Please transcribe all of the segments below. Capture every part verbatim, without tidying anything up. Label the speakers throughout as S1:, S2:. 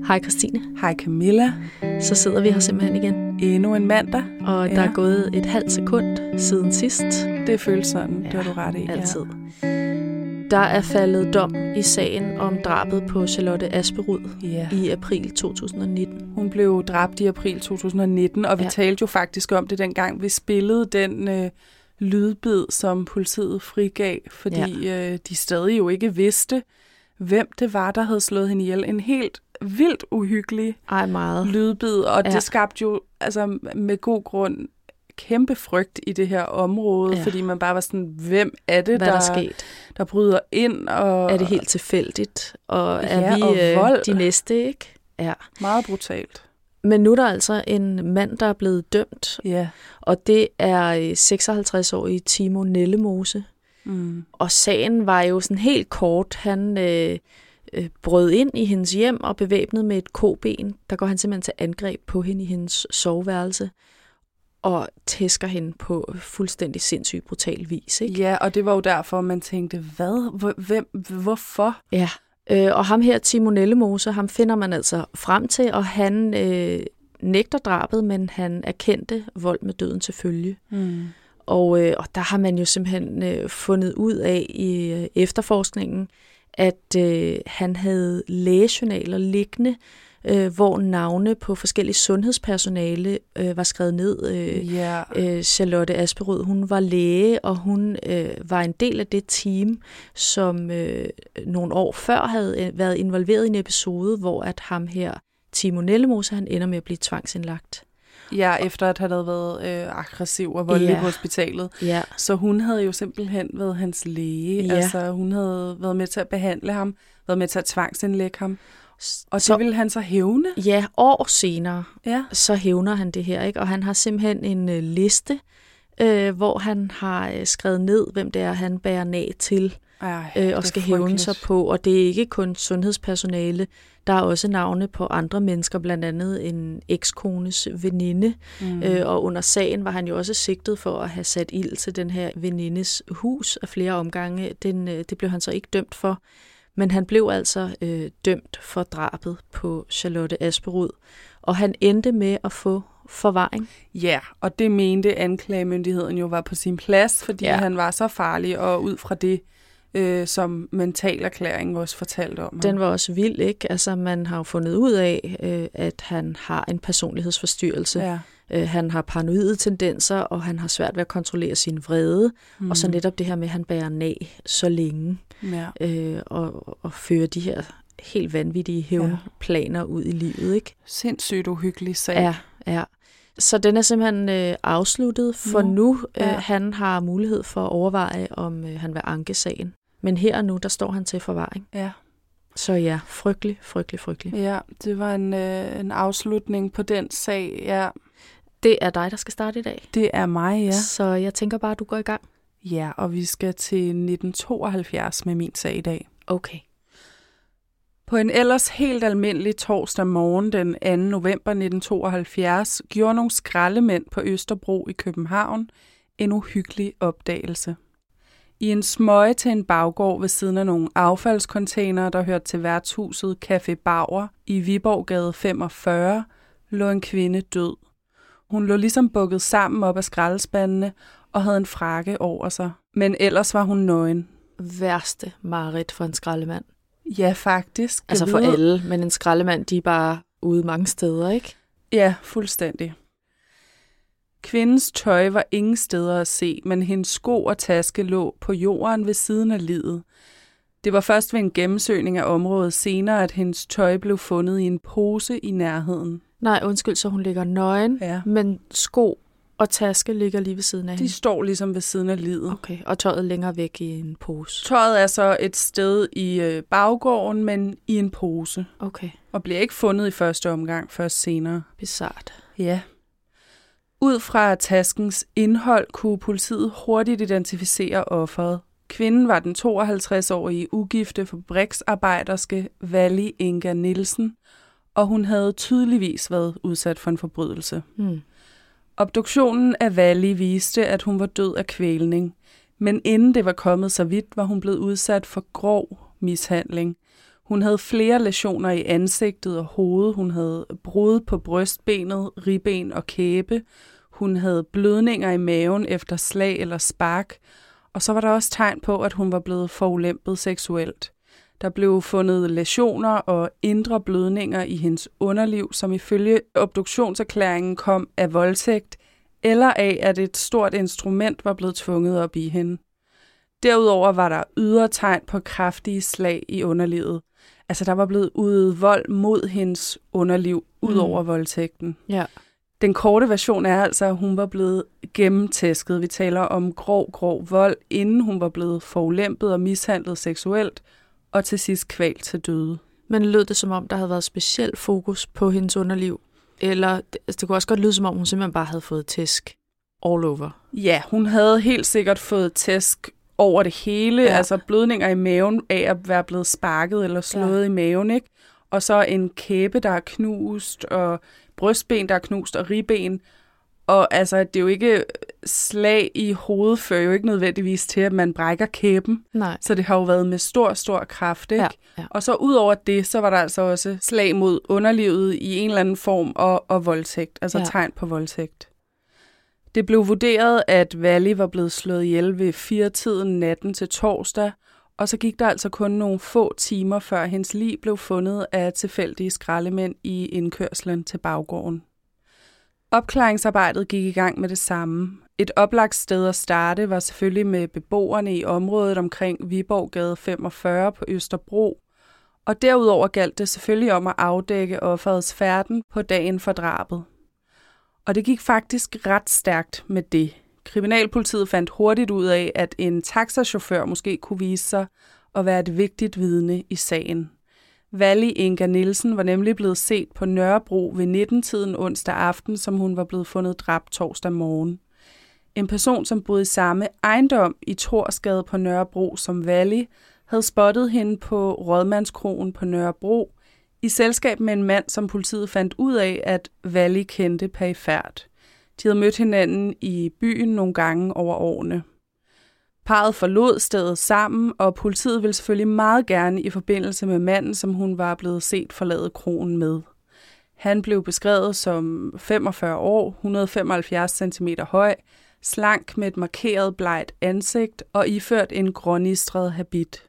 S1: Hej Christine.
S2: Hej Camilla.
S1: Så sidder vi her simpelthen igen.
S2: Endnu en mandag.
S1: Og der ja. er gået et halvt sekund siden sidst.
S2: Det føles sådan, ja, det har du ret i.
S1: Altid. Ja. Der er faldet dom i sagen om drabet på Charlotte Asperud ja. i april to tusind og nitten.
S2: Hun blev dræbt i april to tusind og nitten, og vi ja. talte jo faktisk om det dengang, vi spillede den øh, lydbid, som politiet frigav, fordi ja. øh, de stadig jo ikke vidste, hvem det var, der havde slået hende ihjel. En helt vildt uhyggelig
S1: Ej, meget.
S2: lydbid, og ja. det skabte jo altså, med god grund kæmpe frygt i det her område, ja. fordi man bare var sådan, hvem er det,
S1: Hvad
S2: der,
S1: der, sket?
S2: der bryder ind? Og
S1: er det helt tilfældigt? Og er
S2: ja,
S1: vi
S2: og
S1: øh,
S2: vold.
S1: de næste, ikke? Ja.
S2: Meget brutalt.
S1: Men nu er der altså en mand, der er blevet dømt,
S2: ja.
S1: og det er seksoghalvtreds-årige Timo Nellemose.
S2: Mm.
S1: Og sagen var jo sådan helt kort. Han øh, øh, brød ind i hendes hjem og bevæbnet med et koben. Der går han simpelthen til angreb på hende i hendes soveværelse og tæsker hende på fuldstændig sindssygt brutal vis. Ikke?
S2: Ja, og det var jo derfor, man tænkte, hvad? Hvem? Hvorfor?
S1: Ja, øh, og ham her, Timo Nellemose, ham finder man altså frem til, og han øh, nægter drabet, men han erkendte vold med døden til følge.
S2: Mm.
S1: Og, øh, og der har man jo simpelthen øh, fundet ud af i øh, efterforskningen, at øh, han havde lægejournaler liggende, øh, hvor navne på forskellige sundhedspersonale øh, var skrevet ned. Øh,
S2: yeah.
S1: øh, Charlotte Asperud, hun var læge, og hun øh, var en del af det team, som øh, nogle år før havde været involveret i en episode, hvor at ham her, Timo Nellemose, han ender med at blive tvangsindlagt.
S2: Ja, efter at han havde været øh, aggressiv og voldelig ja. på hospitalet.
S1: Ja.
S2: Så hun havde jo simpelthen været hans læge.
S1: Ja.
S2: Altså, hun havde været med til at behandle ham, været med til at tvangsindlægge ham. Og
S1: så,
S2: det ville han så hævne?
S1: Ja, år senere,
S2: ja.
S1: så hævner han det her, ikke? Og han har simpelthen en øh, liste, øh, hvor han har øh, skrevet ned, hvem det er, han bærer nag til.
S2: Ej,
S1: øh, og skal hævne sig på. Og det er ikke kun sundhedspersonale. Der er også navne på andre mennesker, blandt andet en ekskones veninde. Mm. Øh, og under sagen var han jo også sigtet for at have sat ild til den her venindes hus af flere omgange. Den, øh, det blev han så ikke dømt for. Men han blev altså øh, dømt for drabet på Charlotte Asperud. Og han endte med at få forvaring.
S2: Ja, og det mente anklagemyndigheden jo var på sin plads, fordi ja. han var så farlig, og ud fra det, øh, som mentalerklæringen også fortalte om.
S1: Den var også vild, ikke? Altså, man har jo fundet ud af, øh, at han har en personlighedsforstyrrelse.
S2: Ja.
S1: Øh, han har paranoide tendenser, og han har svært ved at kontrollere sin vrede. Mm. Og så netop det her med, at han bærer nag så længe.
S2: Ja.
S1: Øh, og, og fører de her helt vanvittige hævnplaner ja. ud i livet, ikke?
S2: Sindssygt uhyggelig sag.
S1: Ja, ja. Så den er simpelthen øh, afsluttet for nu. nu. Ja. Øh, han har mulighed for at overveje, om øh, han vil anke sagen. Men her og nu, der står han til forvaring.
S2: Ja.
S1: Så ja, frygtelig, frygtelig, frygtelig.
S2: Ja, det var en, øh, en afslutning på den sag, ja.
S1: Det er dig, der skal starte i dag.
S2: Det er mig, ja.
S1: Så jeg tænker bare, at du går i gang.
S2: Ja, og vi skal til nitten tooghalvfjerds med min sag i dag.
S1: Okay.
S2: På en ellers helt almindelig torsdag morgen den anden november nitten tooghalvfjerds gjorde nogle skraldemænd på Østerbro i København en uhyggelig opdagelse. I en smøge til en baggård ved siden af nogle affaldscontainere, der hørte til værtshuset Café Bauer i Viborggade femogfyrre, lå en kvinde død. Hun lå ligesom bukket sammen op af skraldespandene og havde en frakke over sig. Men ellers var hun nøgen.
S1: Værste mareridt for en skraldemand.
S2: Ja, faktisk.
S1: Altså for alle, men en skraldemand, de er bare ude mange steder, ikke?
S2: Ja, fuldstændig. Kvindens tøj var ingen steder at se, men hendes sko og taske lå på jorden ved siden af liget. Det var først ved en gennemsøgning af området senere, at hendes tøj blev fundet i en pose i nærheden.
S1: Nej, undskyld, så hun ligger nøgen,
S2: ja.
S1: men sko og taske ligger lige ved siden af
S2: De
S1: hende?
S2: står ligesom ved siden af liget.
S1: Okay, og tøjet længere væk i en pose?
S2: Tøjet er så et sted i baggården, men i en pose.
S1: Okay.
S2: Og bliver ikke fundet i første omgang, først senere.
S1: Bizarrt.
S2: Ja. Ud fra taskens indhold kunne politiet hurtigt identificere offeret. Kvinden var den tooghalvtreds-årige ugifte fabriksarbejderske Valli Inga Nielsen, og hun havde tydeligvis været udsat for en forbrydelse.
S1: Hmm.
S2: Obduktionen af Valli viste, at hun var død af kvælning, men inden det var kommet så vidt, var hun blevet udsat for grov mishandling. Hun havde flere læsioner i ansigtet og hovedet. Hun havde brud på brystbenet, ribben og kæbe. Hun havde blødninger i maven efter slag eller spark. Og så var der også tegn på, at hun var blevet forulempet seksuelt. Der blev fundet læsioner og indre blødninger i hendes underliv, som ifølge obduktionserklæringen kom af voldtægt, eller af, at et stort instrument var blevet tvunget op i hende. Derudover var der ydre tegn på kraftige slag i underlivet. Altså, der var blevet udøvet vold mod hendes underliv, ud over mm. voldtægten.
S1: Ja.
S2: Den korte version er altså, at hun var blevet gennemtæsket. Vi taler om grov, grov vold, inden hun var blevet forulempet og mishandlet seksuelt, og til sidst kvalt til døde.
S1: Men lød det som om, der havde været specielt fokus på hendes underliv? Eller altså, det kunne også godt lyde som om, hun simpelthen bare havde fået tæsk all over?
S2: Ja, hun havde helt sikkert fået tæsk over det hele. Ja. Altså blødninger i maven af at være blevet sparket eller slået ja. i maven, ikke? Og så en kæbe, der er knust, og brystben, der er knust, og ribben. Og altså, det er jo ikke slag i hovedet, fører jo ikke nødvendigvis til, at man brækker kæben.
S1: Nej.
S2: Så det har jo været med stor, stor kraft, ikke?
S1: Ja, ja.
S2: Og så ud over det, så var der altså også slag mod underlivet i en eller anden form, og, og voldtægt. Altså ja. tegn på voldtægt. Det blev vurderet, at Valley var blevet slået ihjel ved fire-tiden natten til torsdag, og så gik der altså kun nogle få timer, før hendes lig blev fundet af tilfældige skraldemænd i indkørslen til baggården. Opklaringsarbejdet gik i gang med det samme. Et oplagt sted at starte var selvfølgelig med beboerne i området omkring Viborggade femogfyrre på Østerbro, og derudover galt det selvfølgelig om at afdække offerets færden på dagen for drabet. Og det gik faktisk ret stærkt med det. Kriminalpolitiet fandt hurtigt ud af, at en taxachauffør måske kunne vise sig at være et vigtigt vidne i sagen. Valley Inga Nielsen var nemlig blevet set på Nørrebro ved nitten-tiden onsdag aften, som hun var blevet fundet dræbt torsdag morgen. En person, som boede i samme ejendom i Thorsgade på Nørrebro som Valley, havde spottet hende på Rådmandskroen på Nørrebro, i selskab med en mand, som politiet fandt ud af, at Valley kendte perifert. De havde mødt hinanden i byen nogle gange over årene. Parret forlod stedet sammen, og politiet ville selvfølgelig meget gerne i forbindelse med manden, som hun var blevet set forlade kroen med. Han blev beskrevet som femogfyrre år, et hundrede og femoghalvfjerds centimeter høj, slank med et markeret blegt ansigt og iført en grånistret habit.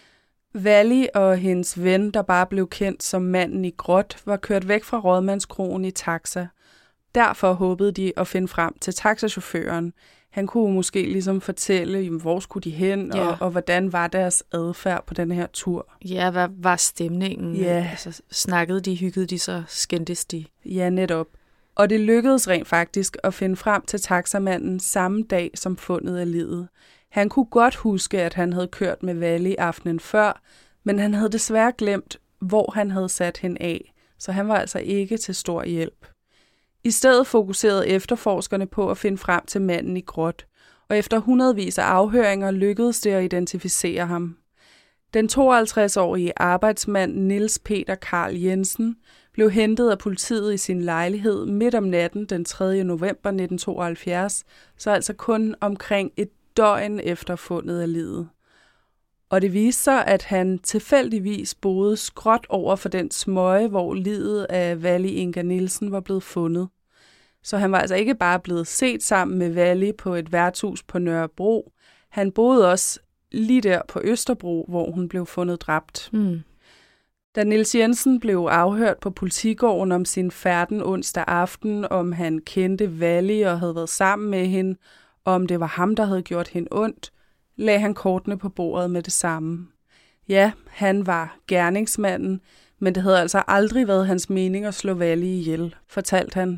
S2: Valley og hendes ven, der bare blev kendt som manden i gråt, var kørt væk fra Rådmandskroen i taxa. Derfor håbede de at finde frem til taxachaufføren. Han kunne måske ligesom fortælle, jamen, hvor skulle de hen, ja. og, og hvordan var deres adfærd på den her tur.
S1: Ja, hvad var stemningen?
S2: Ja.
S1: Altså, snakkede de, hyggede de, så skændtes de?
S2: Ja, netop. Og det lykkedes rent faktisk at finde frem til taxamanden samme dag som fundet af livet. Han kunne godt huske, at han havde kørt med Valley aftenen før, men han havde desværre glemt, hvor han havde sat hende af, så han var altså ikke til stor hjælp. I stedet fokuserede efterforskerne på at finde frem til manden i gråt, og efter hundredvis af afhøringer lykkedes det at identificere ham. Den tooghalvtreds-årige arbejdsmand Niels Peter Carl Jensen blev hentet af politiet i sin lejlighed midt om natten den tredje november nitten tooghalvfjerds, så altså kun omkring et døgn efter fundet af livet. Og det viste sig, at han tilfældigvis boede skråt over for den smøge, hvor liget af Valley Inga Nielsen var blevet fundet. Så han var altså ikke bare blevet set sammen med Valley på et værtshus på Nørrebro. Han boede også lige der på Østerbro, hvor hun blev fundet dræbt.
S1: Mm.
S2: Da Niels Jensen blev afhørt på politigården om sin færden onsdag aften, om han kendte Valley og havde været sammen med hende, og om det var ham, der havde gjort hende ondt, lagde han kortene på bordet med det samme. Ja, han var gerningsmanden, men det havde altså aldrig været hans mening at slå Valley ihjel, fortalte han.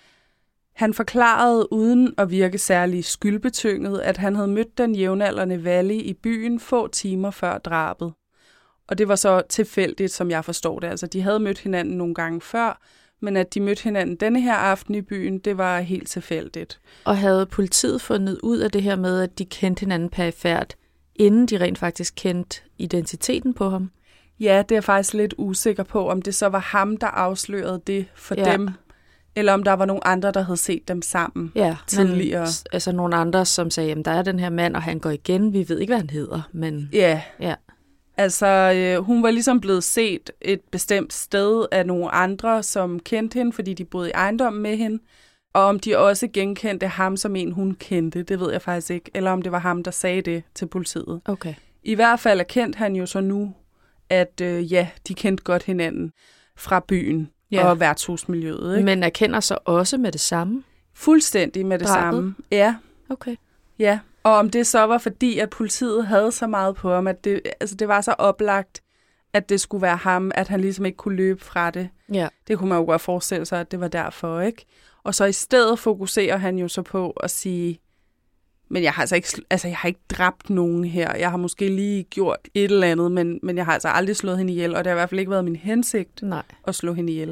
S2: Han forklarede uden at virke særlig skyldbetynget, at han havde mødt den jævnaldrende Valley i byen få timer før drabet. Og det var så tilfældigt, som jeg forstår det. Altså, de havde mødt hinanden nogle gange før, men at de mødte hinanden denne her aften i byen, det var helt tilfældigt.
S1: Og havde politiet fundet ud af det her med, at de kendte hinanden perifert, inden de rent faktisk kendte identiteten på ham?
S2: Ja, det er jeg faktisk lidt usikker på, om det så var ham, der afslørede det for ja. dem, eller om der var nogle andre, der havde set dem sammen
S1: ja,
S2: tidligere.
S1: Men, altså nogle andre, som sagde, at der er den her mand, og han går igen. Vi ved ikke, hvad han hedder, men
S2: ja.
S1: ja.
S2: Altså, øh, hun var ligesom blevet set et bestemt sted af nogle andre, som kendte hende, fordi de boede i ejendommen med hende. Og om de også genkendte ham som en, hun kendte, det ved jeg faktisk ikke. Eller om det var ham, der sagde det til politiet.
S1: Okay.
S2: I hvert fald erkendte han jo så nu, at øh, ja, de kendte godt hinanden fra byen ja. og værtshusmiljøet. Ikke?
S1: Men erkender så også med det samme?
S2: Fuldstændig med det
S1: Drabet?
S2: samme. Ja.
S1: Okay.
S2: Ja, og om det så var fordi, at politiet havde så meget på ham, at det, altså det var så oplagt, at det skulle være ham, at han ligesom ikke kunne løbe fra det.
S1: Ja.
S2: Det kunne man jo godt forestille sig, at det var derfor, ikke? Og så i stedet fokuserer han jo så på at sige, men jeg har altså ikke, altså jeg har ikke dræbt nogen her. Jeg har måske lige gjort et eller andet, men, men jeg har altså aldrig slået hende ihjel, og det har i hvert fald ikke været min hensigt
S1: Nej.
S2: at slå hende ihjel.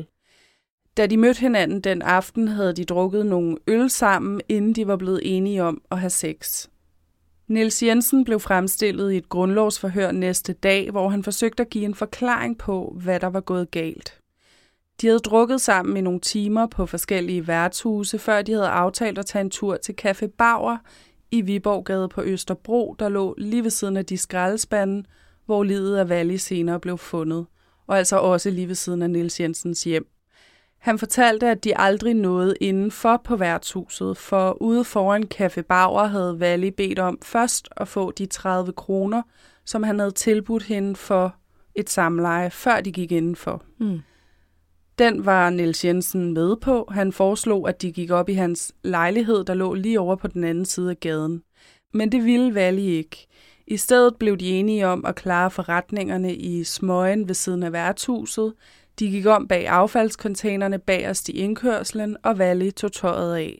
S2: Da de mødte hinanden den aften, havde de drukket nogle øl sammen, inden de var blevet enige om at have sex. Niels Jensen blev fremstillet i et grundlovsforhør næste dag, hvor han forsøgte at give en forklaring på, hvad der var gået galt. De havde drukket sammen i nogle timer på forskellige værtshuse, før de havde aftalt at tage en tur til Café Bauer i Viborggade på Østerbro, der lå lige ved siden af de skraldespande, hvor liget af Valley senere blev fundet, og altså også lige ved siden af Niels Jensens hjem. Han fortalte, at de aldrig nåede indenfor på værtshuset, for ude foran Café Bauer havde Valley bedt om først at få de tredive kroner, som han havde tilbudt hende for et samleje, før de gik indenfor. Mm. Den var Niels Jensen med på. Han foreslog, at de gik op i hans lejlighed, der lå lige over på den anden side af gaden. Men det ville Valley ikke. I stedet blev de enige om at klare forretningerne i smøgen ved siden af værtshuset. De gik om bag affaldscontainerne bagerst i indkørslen, og Valley tog tøjet af.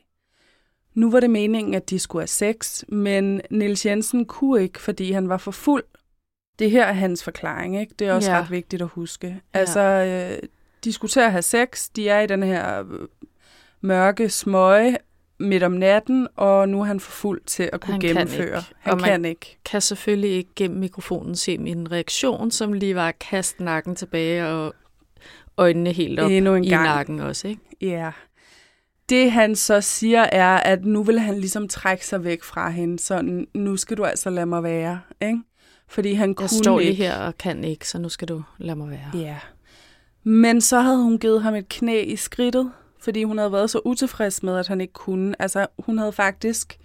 S2: Nu var det meningen, at de skulle have sex, men Niels Jensen kunne ikke, fordi han var for fuld. Det her er hans forklaring, ikke? Det er også ja. ret vigtigt at huske. Ja. Altså, øh, de skulle til at have sex, de er i den her øh, mørke smøge midt om natten, og nu er han for fuld til at kunne han gennemføre.
S1: Kan
S2: han
S1: og
S2: kan ikke.
S1: Kan selvfølgelig ikke gennem mikrofonen se en reaktion, som lige var at kaste nakken tilbage og øjnene helt op
S2: Endnu en
S1: i
S2: gang.
S1: nakken også, ikke?
S2: Ja. Det han så siger er, at nu vil han ligesom trække sig væk fra hende, så nu skal du altså lade mig være, ikke? Fordi han
S1: jeg
S2: kunne
S1: står lige
S2: ikke.
S1: her og kan ikke, så nu skal du lade mig være.
S2: Ja. Men så havde hun givet ham et knæ i skridtet, fordi hun havde været så utilfreds med, at han ikke kunne. Altså, hun havde faktisk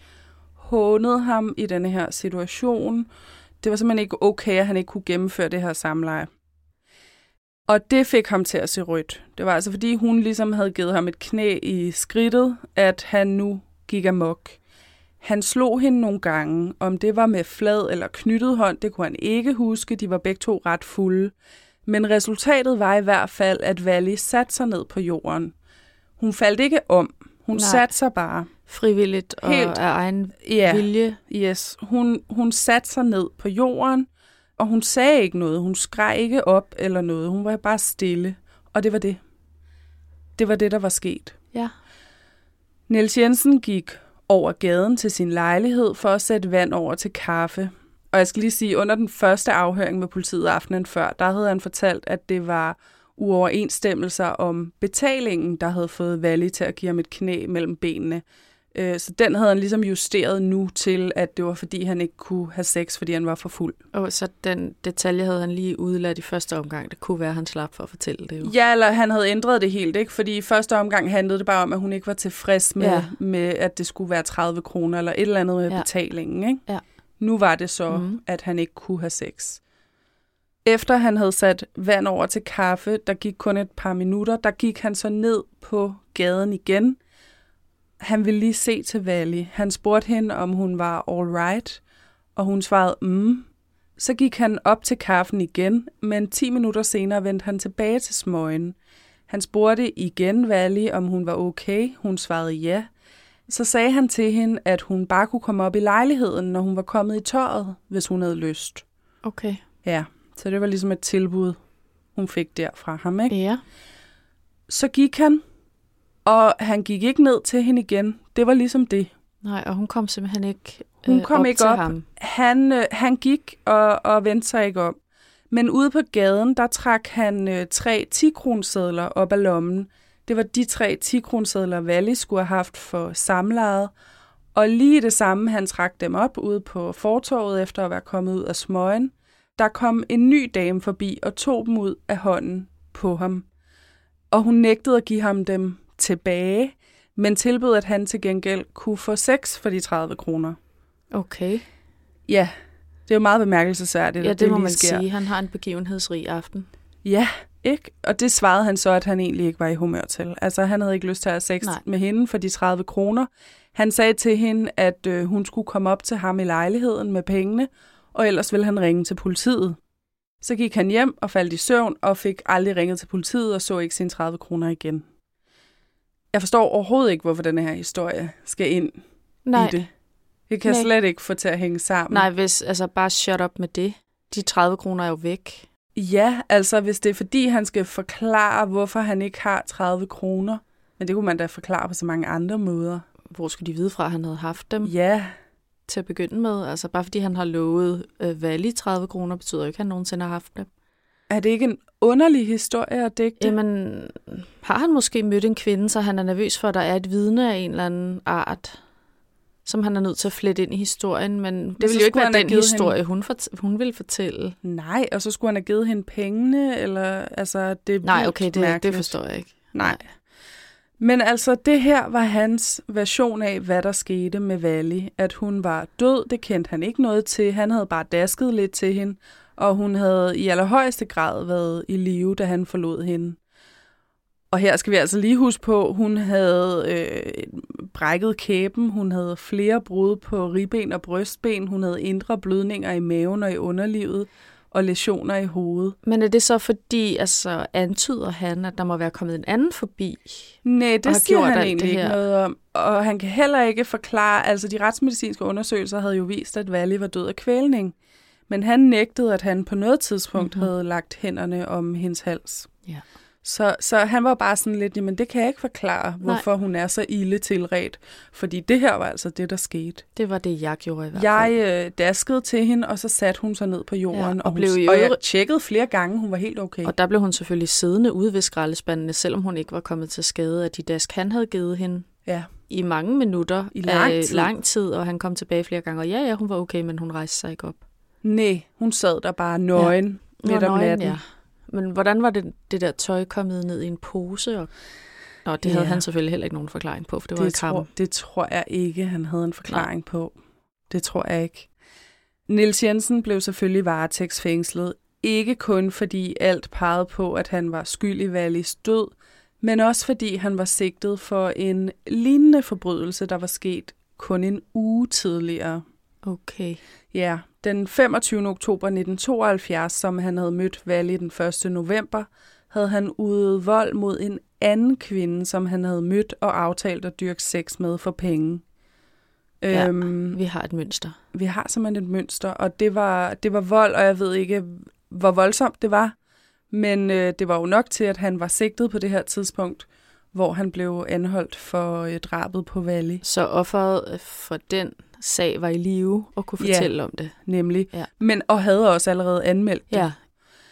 S2: hånet ham i denne her situation. Det var simpelthen ikke okay, at han ikke kunne gennemføre det her samleje. Og det fik ham til at se rødt. Det var altså, fordi hun ligesom havde givet ham et knæ i skridtet, at han nu gik amok. Han slog hende nogle gange. Om det var med flad eller knyttet hånd, det kunne han ikke huske. De var begge to ret fulde. Men resultatet var i hvert fald, at Valley satte sig ned på jorden. Hun faldt ikke om. Hun Nej. satte sig bare.
S1: Frivilligt og
S2: Helt,
S1: af egen
S2: ja,
S1: vilje.
S2: Yes. Hun, hun satte sig ned på jorden, og hun sagde ikke noget. Hun skreg ikke op eller noget. Hun var bare stille. Og det var det. Det var det, der var sket.
S1: Ja.
S2: Niels Jensen gik over gaden til sin lejlighed for at sætte vand over til kaffe. Og jeg skal lige sige, under den første afhøring med politiet aftenen før, der havde han fortalt, at det var uoverensstemmelser om betalingen, der havde fået Valley til at give ham et knæ mellem benene. Så den havde han ligesom justeret nu til, at det var fordi, han ikke kunne have sex, fordi han var for fuld.
S1: Og så den detalje havde han lige udladt i første omgang. Det kunne være, at han slap for at fortælle det jo.
S2: Ja, eller han havde ændret det helt, ikke? Fordi i første omgang handlede det bare om, at hun ikke var tilfreds med, ja. med at det skulle være tredive kroner, eller et eller andet med ja. betalingen, ikke? Ja. Nu var det så, mm. at han ikke kunne have sex. Efter han havde sat vand over til kaffe, der gik kun et par minutter, der gik han så ned på gaden igen. Han ville lige se til Valley. Han spurgte hende, om hun var all right, og hun svarede, mm. Så gik han op til kaffen igen, men ti minutter senere vendte han tilbage til smøgen. Han spurgte igen Valley, om hun var okay. Hun svarede ja. Så sagde han til hende, at hun bare kunne komme op i lejligheden, når hun var kommet i tøjet, hvis hun havde lyst.
S1: Okay.
S2: Ja, så det var ligesom et tilbud, hun fik der fra ham, ikke?
S1: Ja.
S2: Så gik han, og han gik ikke ned til hende igen. Det var ligesom det.
S1: Nej, og hun kom simpelthen ikke
S2: Hun kom
S1: op
S2: ikke
S1: til
S2: op.
S1: ham.
S2: Han, øh, han gik og, og vendte sig ikke om. Men ude på gaden, der trak han øh, tre ti-kronesedler op af lommen. Det var de tre ti-kronesedler, Valley skulle have haft for samlejet. Og lige det samme, han trak dem op ude på fortovet efter at være kommet ud af smøgen. Der kom en ny dame forbi og tog dem ud af hånden på ham. Og hun nægtede at give ham dem tilbage, men tilbød, at han til gengæld kunne få sex for de tredive kroner.
S1: Okay.
S2: Ja, det er jo meget bemærkelsesværdigt.
S1: Ja, det,
S2: det
S1: må
S2: lige
S1: man
S2: sker.
S1: sige. Han har en begivenhedsrig aften.
S2: Ja, ikke? Og det svarede han så, at han egentlig ikke var i humør til. Altså, han havde ikke lyst til at have sex Nej. med hende for de tredive kroner. Han sagde til hende, at øh, hun skulle komme op til ham i lejligheden med pengene, og ellers ville han ringe til politiet. Så gik han hjem og faldt i søvn og fik aldrig ringet til politiet og så ikke sine tredive kroner igen. Jeg forstår overhovedet ikke, hvorfor denne her historie skal ind
S1: Nej.
S2: i det. Det kan
S1: Nej.
S2: slet ikke få til at hænge sammen.
S1: Nej, hvis, altså bare shut up med det. De tredive kroner er jo væk.
S2: Ja, altså hvis det er fordi, han skal forklare, hvorfor han ikke har tredive kroner. Men det kunne man da forklare på så mange andre måder.
S1: Hvor skulle de vide fra, at han havde haft dem?
S2: Ja.
S1: Til at begynde med. Altså bare fordi han har lovet øh, Valley tredive kroner, betyder jo ikke, at han nogensinde har haft dem.
S2: Er det ikke en underlig historie at digte?
S1: Jamen, har han måske mødt en kvinde, så han er nervøs for, at der er et vidne af en eller anden art, som han er nødt til at flette ind i historien, men det ville jo ikke være den historie, hende... hun, fort- hun ville fortælle.
S2: Nej, og så skulle han have givet hende pengene, eller altså det er
S1: Nej, okay, det, det forstår jeg ikke.
S2: Nej. Men altså, det her var hans version af, hvad der skete med Valley. At hun var død, det kendte han ikke noget til. Han havde bare dasket lidt til hende, og hun havde i allerhøjeste grad været i live, da han forlod hende. Og her skal vi altså lige huske på, hun havde øh, brækket kæben, hun havde flere brud på ribben og brystben, hun havde indre blødninger i maven og i underlivet, og læsioner i hovedet.
S1: Men er det så fordi, altså antyder han, at der må være kommet en anden forbi?
S2: Nej, det siger han egentlig ikke noget om. Og han kan heller ikke forklare, altså de retsmedicinske undersøgelser havde jo vist, at Valley var død af kvælning. Men han nægtede, at han på noget tidspunkt mm-hmm. havde lagt hænderne om hendes hals. Ja. Så, så han var bare sådan lidt, jamen det kan jeg ikke forklare, hvorfor Nej. hun er så ilde tilredt. Fordi det her var altså det, der skete.
S1: Det var det, jeg gjorde i hvert
S2: fald. Jeg øh, daskede til hende, og så satte hun sig ned på jorden. Ja, og, og,
S1: blev
S2: hun, og jeg tjekkede flere gange, hun var helt okay.
S1: Og der blev hun selvfølgelig siddende ude ved skraldespandene, selvom hun ikke var kommet til skade af de dask, han havde givet hende. Ja. I mange minutter.
S2: I lang tid.
S1: lang tid, og han kom tilbage flere gange. Og ja, ja, hun var okay, men hun rejste sig ikke op.
S2: Nej, hun sad der bare nøgen ja. midt om natten. Ja.
S1: Men hvordan var det, det der tøj kommet ned i en pose? Og... Nå, det ja. havde han selvfølgelig heller ikke nogen forklaring på, for det, det var et kram.
S2: Det tror jeg ikke, han havde en forklaring Nej. på. Det tror jeg ikke. Niels Jensen blev selvfølgelig varetægtsfængslet. Ikke kun fordi alt pegede på, at han var skyld i Valleys død, men også fordi han var sigtet for en lignende forbrydelse, der var sket kun en uge tidligere.
S1: Okay.
S2: Ja, den femogtyvende oktober nitten tooghalvfjerds, som han havde mødt Valley den første november, havde han udøvet vold mod en anden kvinde, som han havde mødt og aftalt at dyrke sex med for penge.
S1: Ja, øhm, vi har et mønster.
S2: Vi har simpelthen et mønster, og det var, det var vold, og jeg ved ikke, hvor voldsomt det var, men øh, det var jo nok til, at han var sigtet på det her tidspunkt, hvor han blev anholdt for øh, drabet på Valley.
S1: Så offeret for den sag var i live og kunne fortælle
S2: ja,
S1: om det.
S2: Nemlig. Ja. Men, og havde også allerede anmeldt det.
S1: Ja.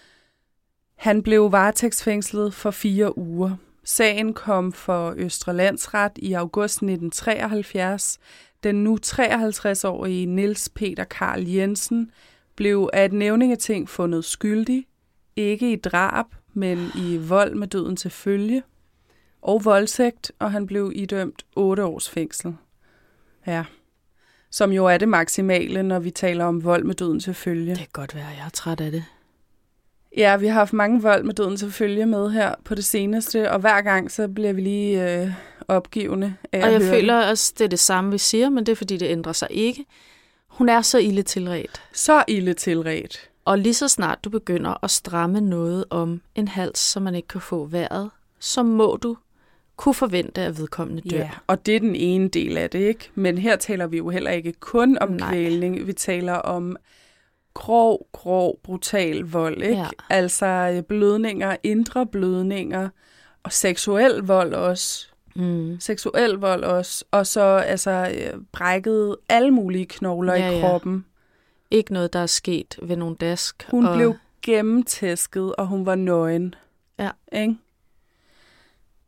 S2: Han blev varetægtsfængslet for fire uger. Sagen kom for Østre Landsret i august nitten treoghalvfjerds. Den nu treoghalvtreds-årige Niels Peter Carl Jensen blev af et nævningeting fundet skyldig. Ikke i drab, men i vold med døden til følge. Og voldtægt, og han blev idømt otte års fængsel. Ja. Som jo er det maksimale, når vi taler om vold med døden til følge.
S1: Det kan godt være, jeg er træt af det.
S2: Ja, vi har haft mange vold med døden til følge med her på det seneste, og hver gang så bliver vi lige øh, opgivende af
S1: Og jeg
S2: høre
S1: føler
S2: det.
S1: også, det er det samme, vi siger, men det er fordi, det ændrer sig ikke. Hun er så ille tilredt.
S2: Så ille tilredt.
S1: Og lige så snart du begynder at stramme noget om en hals, som man ikke kan få vejret, så må du kunne forvente, at vedkommende dør.
S2: Ja, og det er den ene del af det, ikke? Men her taler vi jo heller ikke kun om
S1: Nej.
S2: kvælning. Vi taler om grov, grov, brutal vold, ikke? Ja. Altså blødninger, indre blødninger, og seksuel vold også.
S1: Mm.
S2: Seksuel vold også. Og så altså brækket alle mulige knogler ja, i kroppen.
S1: Ja. Ikke noget, der er sket ved nogle dask.
S2: Hun
S1: og...
S2: blev gennemtæsket, og hun var nøgen.
S1: Ja.
S2: Ikke?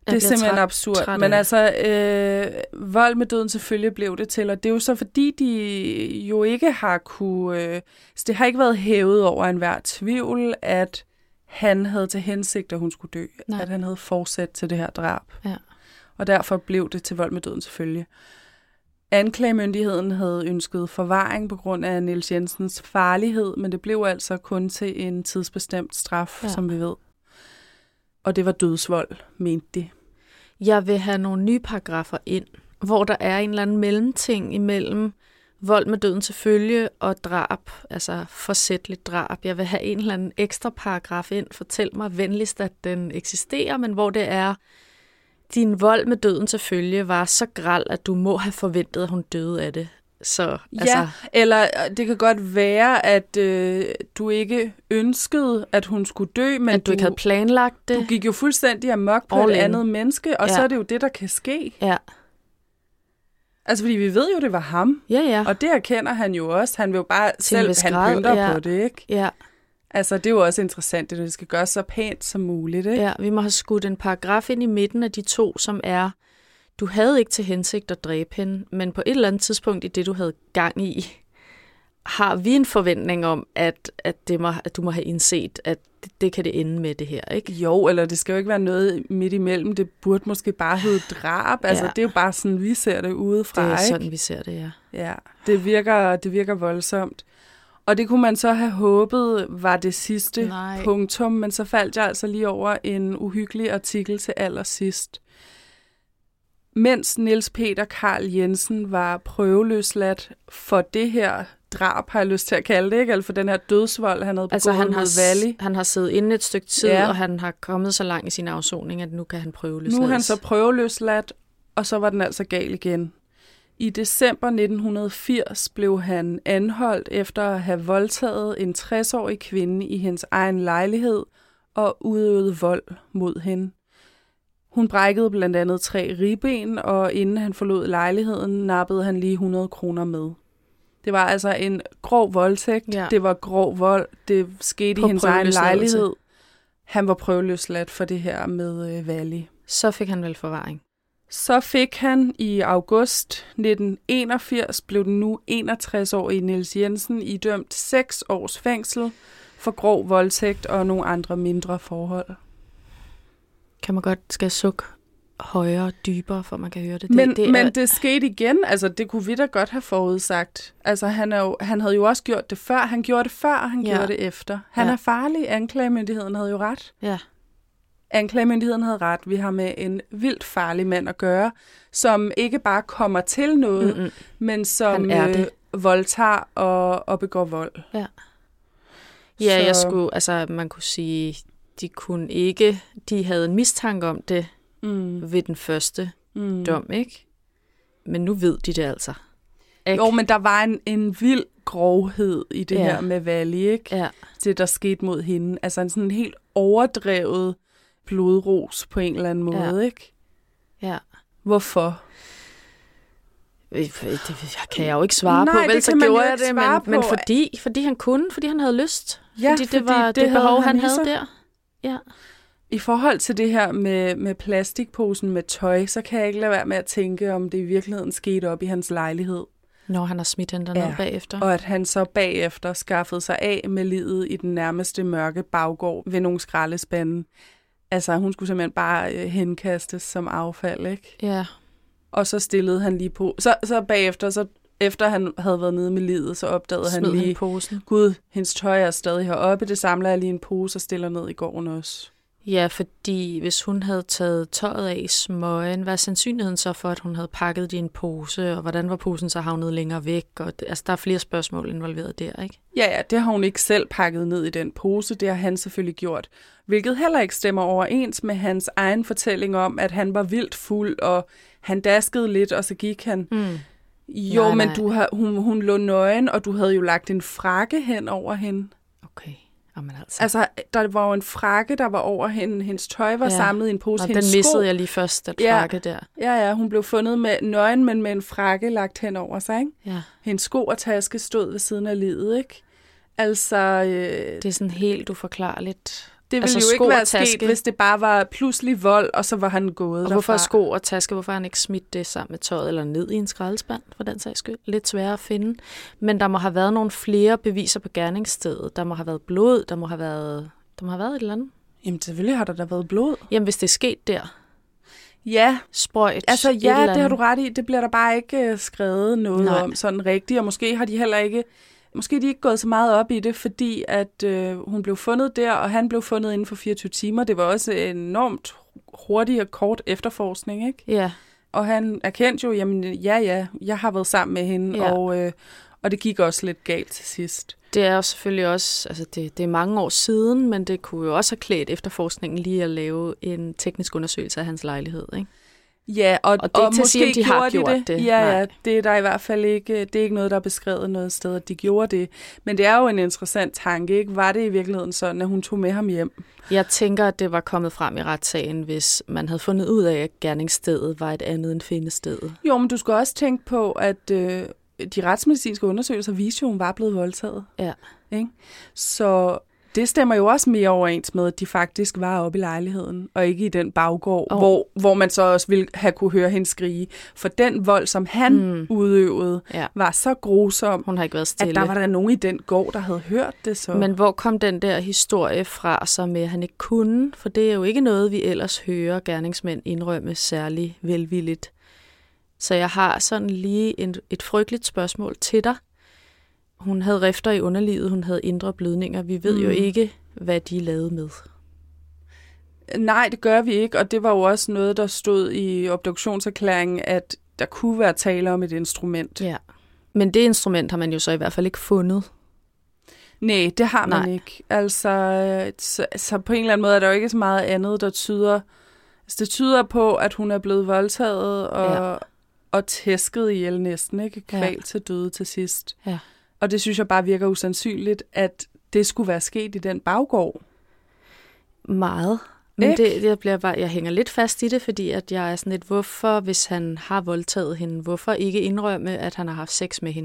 S2: Det er simpelthen træt, absurd. Træt Men altså, øh, vold med døden selvfølgelig blev det til, og det er jo så fordi, de jo ikke har kunne... Øh, så det har ikke været hævet over enhver tvivl, at han havde til hensigt, at hun skulle dø. Nej. At han havde fortsat til det her drab.
S1: Ja.
S2: Og derfor blev det til vold med døden selvfølgelig. Anklagemyndigheden havde ønsket forvaring på grund af Niels Jensens farlighed, men det blev altså kun til en tidsbestemt straf, ja. Som vi ved. Og det var dødsvold, mente de.
S1: Jeg vil have nogle nye paragrafer ind, hvor der er en eller anden mellemting imellem vold med døden til følge og drab, altså forsætligt drab. Jeg vil have en eller anden ekstra paragraf ind. Fortæl mig venligst, at den eksisterer, men hvor det er, din vold med døden til følge var så grel, at du må have forventet, at hun døde af det. Så, altså...
S2: Ja, eller det kan godt være, at øh, du ikke ønskede, at hun skulle dø, men
S1: at du, du ikke havde planlagt det.
S2: Du gik jo fuldstændig amok på et andet menneske, og ja. Så er det jo det, der kan ske.
S1: Ja.
S2: Altså, fordi vi ved jo, det var ham.
S1: Ja, ja.
S2: Og det erkender han jo også. Han vil jo bare
S1: Til
S2: selv, han pynter
S1: ja.
S2: på det, ikke?
S1: Ja.
S2: Altså, det er jo også interessant, at det skal gøres så pænt som muligt, ikke?
S1: Ja, vi må have skudt en paragraf ind i midten af de to, som er, du havde ikke til hensigt at dræbe hende, men på et eller andet tidspunkt i det, du havde gang i, har vi en forventning om, at, at, det må, at du må have indset, at det, det kan det ende med det her, ikke?
S2: Jo, eller det skal jo ikke være noget midt imellem. Det burde måske bare hedde drab. Altså, ja. Det er jo bare sådan, vi ser det udefra,
S1: ikke? Det er
S2: ikke?
S1: sådan, vi ser det, ja.
S2: Ja, det virker, det virker voldsomt. Og det kunne man så have håbet var det sidste
S1: Nej.
S2: punktum, men så faldt jeg altså lige over en uhyggelig artikel til allersidst. Mens Niels Peter Carl Jensen var prøveløsladt for det her drab, har jeg lyst til at kalde det, ikke? Eller for den her dødsvold, han havde begået
S1: altså, han
S2: mod
S1: har,
S2: Valley.
S1: han har siddet inde et stykke tid, ja. Og han har kommet så langt i sin afsoning, at nu kan han prøveløslades.
S2: Nu er han så prøveløsladt, og så var den altså gal igen. I december nitten firs blev han anholdt efter at have voldtaget en tres-årig kvinde i hendes egen lejlighed og udøvet vold mod hende. Hun brækkede blandt andet tre ribben, og inden han forlod lejligheden, nappede han lige hundrede kroner med. Det var altså en grov voldtægt. Ja. Det var grov vold. Det skete på i hendes egen lejlighed. Han var prøveløsladt for det her med øh, Valley.
S1: Så fik han vel forvaring.
S2: Så fik han i august nitten enogfirs, blev den nu enogtres-årige Niels Jensen idømt seks års fængsel for grov voldtægt og nogle andre mindre forhold.
S1: Kan man godt skal sukke højere og dybere, for man kan høre det.
S2: Men
S1: det,
S2: det,
S1: er...
S2: men det skete igen. Altså, det kunne vi da godt have forudsagt. Altså, han, er jo, han havde jo også gjort det før. Han gjorde det før, og han ja. gjorde det efter. Han ja. er farlig. Anklagemyndigheden havde jo ret.
S1: Ja.
S2: Anklagemyndigheden havde ret. Vi har med en vildt farlig mand at gøre, som ikke bare kommer til noget, Mm-mm. men som øh, voldtager og, og begår vold.
S1: Ja, ja Så... jeg skulle, altså man kunne sige, de kunne ikke, de havde en mistanke om det mm. ved den første mm. dom, ikke? Men nu ved de det altså. Ikke?
S2: Jo, men der var en, en vild grovhed i det ja. her med Valley, ikke?
S1: Ja.
S2: Det, der skete mod hende. Altså en sådan helt overdrevet blodros på en eller anden måde,
S1: ja.
S2: ikke?
S1: Ja.
S2: Hvorfor?
S1: Det kan jeg jo ikke svare
S2: Nej,
S1: på, vel, så gjorde jeg det, men, men fordi, fordi han kunne, fordi han havde lyst.
S2: Ja,
S1: fordi det
S2: fordi
S1: var det, det behov, han, han havde der. Ja.
S2: I forhold til det her med, med plastikposen med tøj, så kan jeg ikke lade være med at tænke, om det i virkeligheden skete op i hans lejlighed.
S1: Når han har smidt hende dernede
S2: ja.
S1: bagefter.
S2: Og at han så bagefter skaffede sig af med livet i den nærmeste mørke baggård ved nogle skraldespande. Altså, hun skulle simpelthen bare øh, henkastes som affald, ikke?
S1: Ja.
S2: Og så stillede han lige på. Så, så bagefter, så efter han havde været nede med livet, så opdagede Smid han lige,
S1: posen.
S2: Gud, hendes tøj er stadig heroppe. Det samler jeg lige en pose og stiller ned i gården også.
S1: Ja, fordi hvis hun havde taget tøjet af i smøgen, hvad er sandsynligheden så for, at hun havde pakket det i en pose, og hvordan var posen så havnet længere væk? Og det, altså, der er flere spørgsmål involveret der, ikke?
S2: Ja, ja, det har hun ikke selv pakket ned i den pose, det har han selvfølgelig gjort. Hvilket heller ikke stemmer overens med hans egen fortælling om, at han var vildt fuld, og han daskede lidt, og så gik han.
S1: Mm.
S2: Jo, nej, men nej. Du har, hun, hun lå nøgen, og du havde jo lagt en frakke hen over hende.
S1: Okay. Jamen altså.
S2: altså, der var jo en frakke, der var over hende. Hendes tøj var ja. samlet i en pose.
S1: Nå,
S2: hendes
S1: den missede
S2: sko.
S1: jeg lige først, den
S2: ja.
S1: frakke der.
S2: Ja, ja, hun blev fundet med nøgen, men med en frakke lagt hen over sig, ikke?
S1: Ja.
S2: Hendes sko og taske stod ved siden af livet, ikke? Altså... Øh,
S1: det er sådan helt uforklarligt.
S2: Det ville
S1: altså,
S2: jo ikke være
S1: taske.
S2: sket, hvis det bare var pludselig vold, og så var han gået
S1: og
S2: derfra.
S1: hvorfor sko og taske? Hvorfor har han ikke smidt det sammen med tøjet eller ned i en skraldespand, for den sags skyld? Lidt sværere at finde. Men der må have været nogle flere beviser på gerningsstedet. Der må have været blod, der må have været, der må have været et eller andet.
S2: Jamen selvfølgelig har der da været blod.
S1: Jamen hvis det er sket der.
S2: Ja.
S1: Sprøjt.
S2: Altså ja, det har du ret i. Det bliver der bare ikke skrevet noget
S1: Nej.
S2: om sådan rigtigt, og måske har de heller ikke... Måske de ikke gået så meget op i det, fordi at øh, hun blev fundet der, og han blev fundet inden for fireogtyve timer. Det var også en enormt hurtig og kort efterforskning, ikke?
S1: Ja.
S2: Og han erkendte jo, jamen ja, ja, jeg har været sammen med hende,
S1: Ja.
S2: og, øh, og det gik også lidt galt til sidst.
S1: Det er jo selvfølgelig også, altså det, det er mange år siden, men det kunne jo også have klædt efterforskningen lige at lave en teknisk undersøgelse af hans lejlighed, ikke?
S2: Ja, og,
S1: og det er
S2: og
S1: ikke til at sige,
S2: måske
S1: om de har
S2: gjorde
S1: gjort
S2: de det.
S1: det.
S2: Ja,
S1: Nej.
S2: ja, det er der i hvert fald ikke, det er ikke noget, der er beskrevet noget sted, at de gjorde det. Men det er jo en interessant tanke, ikke? Var det i virkeligheden sådan, at hun tog med ham hjem?
S1: Jeg tænker, at det var kommet frem i retssagen, hvis man havde fundet ud af, at gerningsstedet var et andet end findestedet.
S2: Jo, men du skal også tænke på, at øh, de retsmedicinske undersøgelser viste jo, at hun var blevet voldtaget.
S1: Ja.
S2: Ikke? Så det stemmer jo også mere overens med, at de faktisk var oppe i lejligheden, og ikke i den baggård, oh. hvor, hvor man så også ville have kunne høre hende skrige. For den vold, som han mm. udøvede,
S1: ja.
S2: var så grusom,
S1: hun har ikke været stille.
S2: At der var der nogen i den gård, der havde hørt det så.
S1: Men hvor kom den der historie fra, så med at han ikke kunne? For det er jo ikke noget, vi ellers hører gerningsmænd indrømme særlig velvilligt. Så jeg har sådan lige en, et frygteligt spørgsmål til dig. Hun havde rifter i underlivet, hun havde indre blødninger. Vi ved mm. jo ikke, hvad de lavede med.
S2: Nej, det gør vi ikke, og det var jo også noget, der stod i obduktionserklæringen, at der kunne være tale om et instrument.
S1: Ja, men det instrument har man jo så i hvert fald ikke fundet.
S2: Nej, det har man
S1: Nej.
S2: ikke. Altså, så, så på en eller anden måde er der jo ikke så meget andet, der tyder... Altså, det tyder på, at hun er blevet voldtaget og, ja. og tæsket ihjel næsten, ikke? Kvalt ja. til døde til sidst.
S1: Ja.
S2: Og det synes jeg bare virker usandsynligt, at det skulle være sket i den baggård.
S1: Meget. Men det, jeg, bliver bare, jeg hænger lidt fast i det, fordi at jeg er sådan lidt, hvorfor, hvis han har voldtaget hende, hvorfor ikke indrømme, at han har haft sex med hende?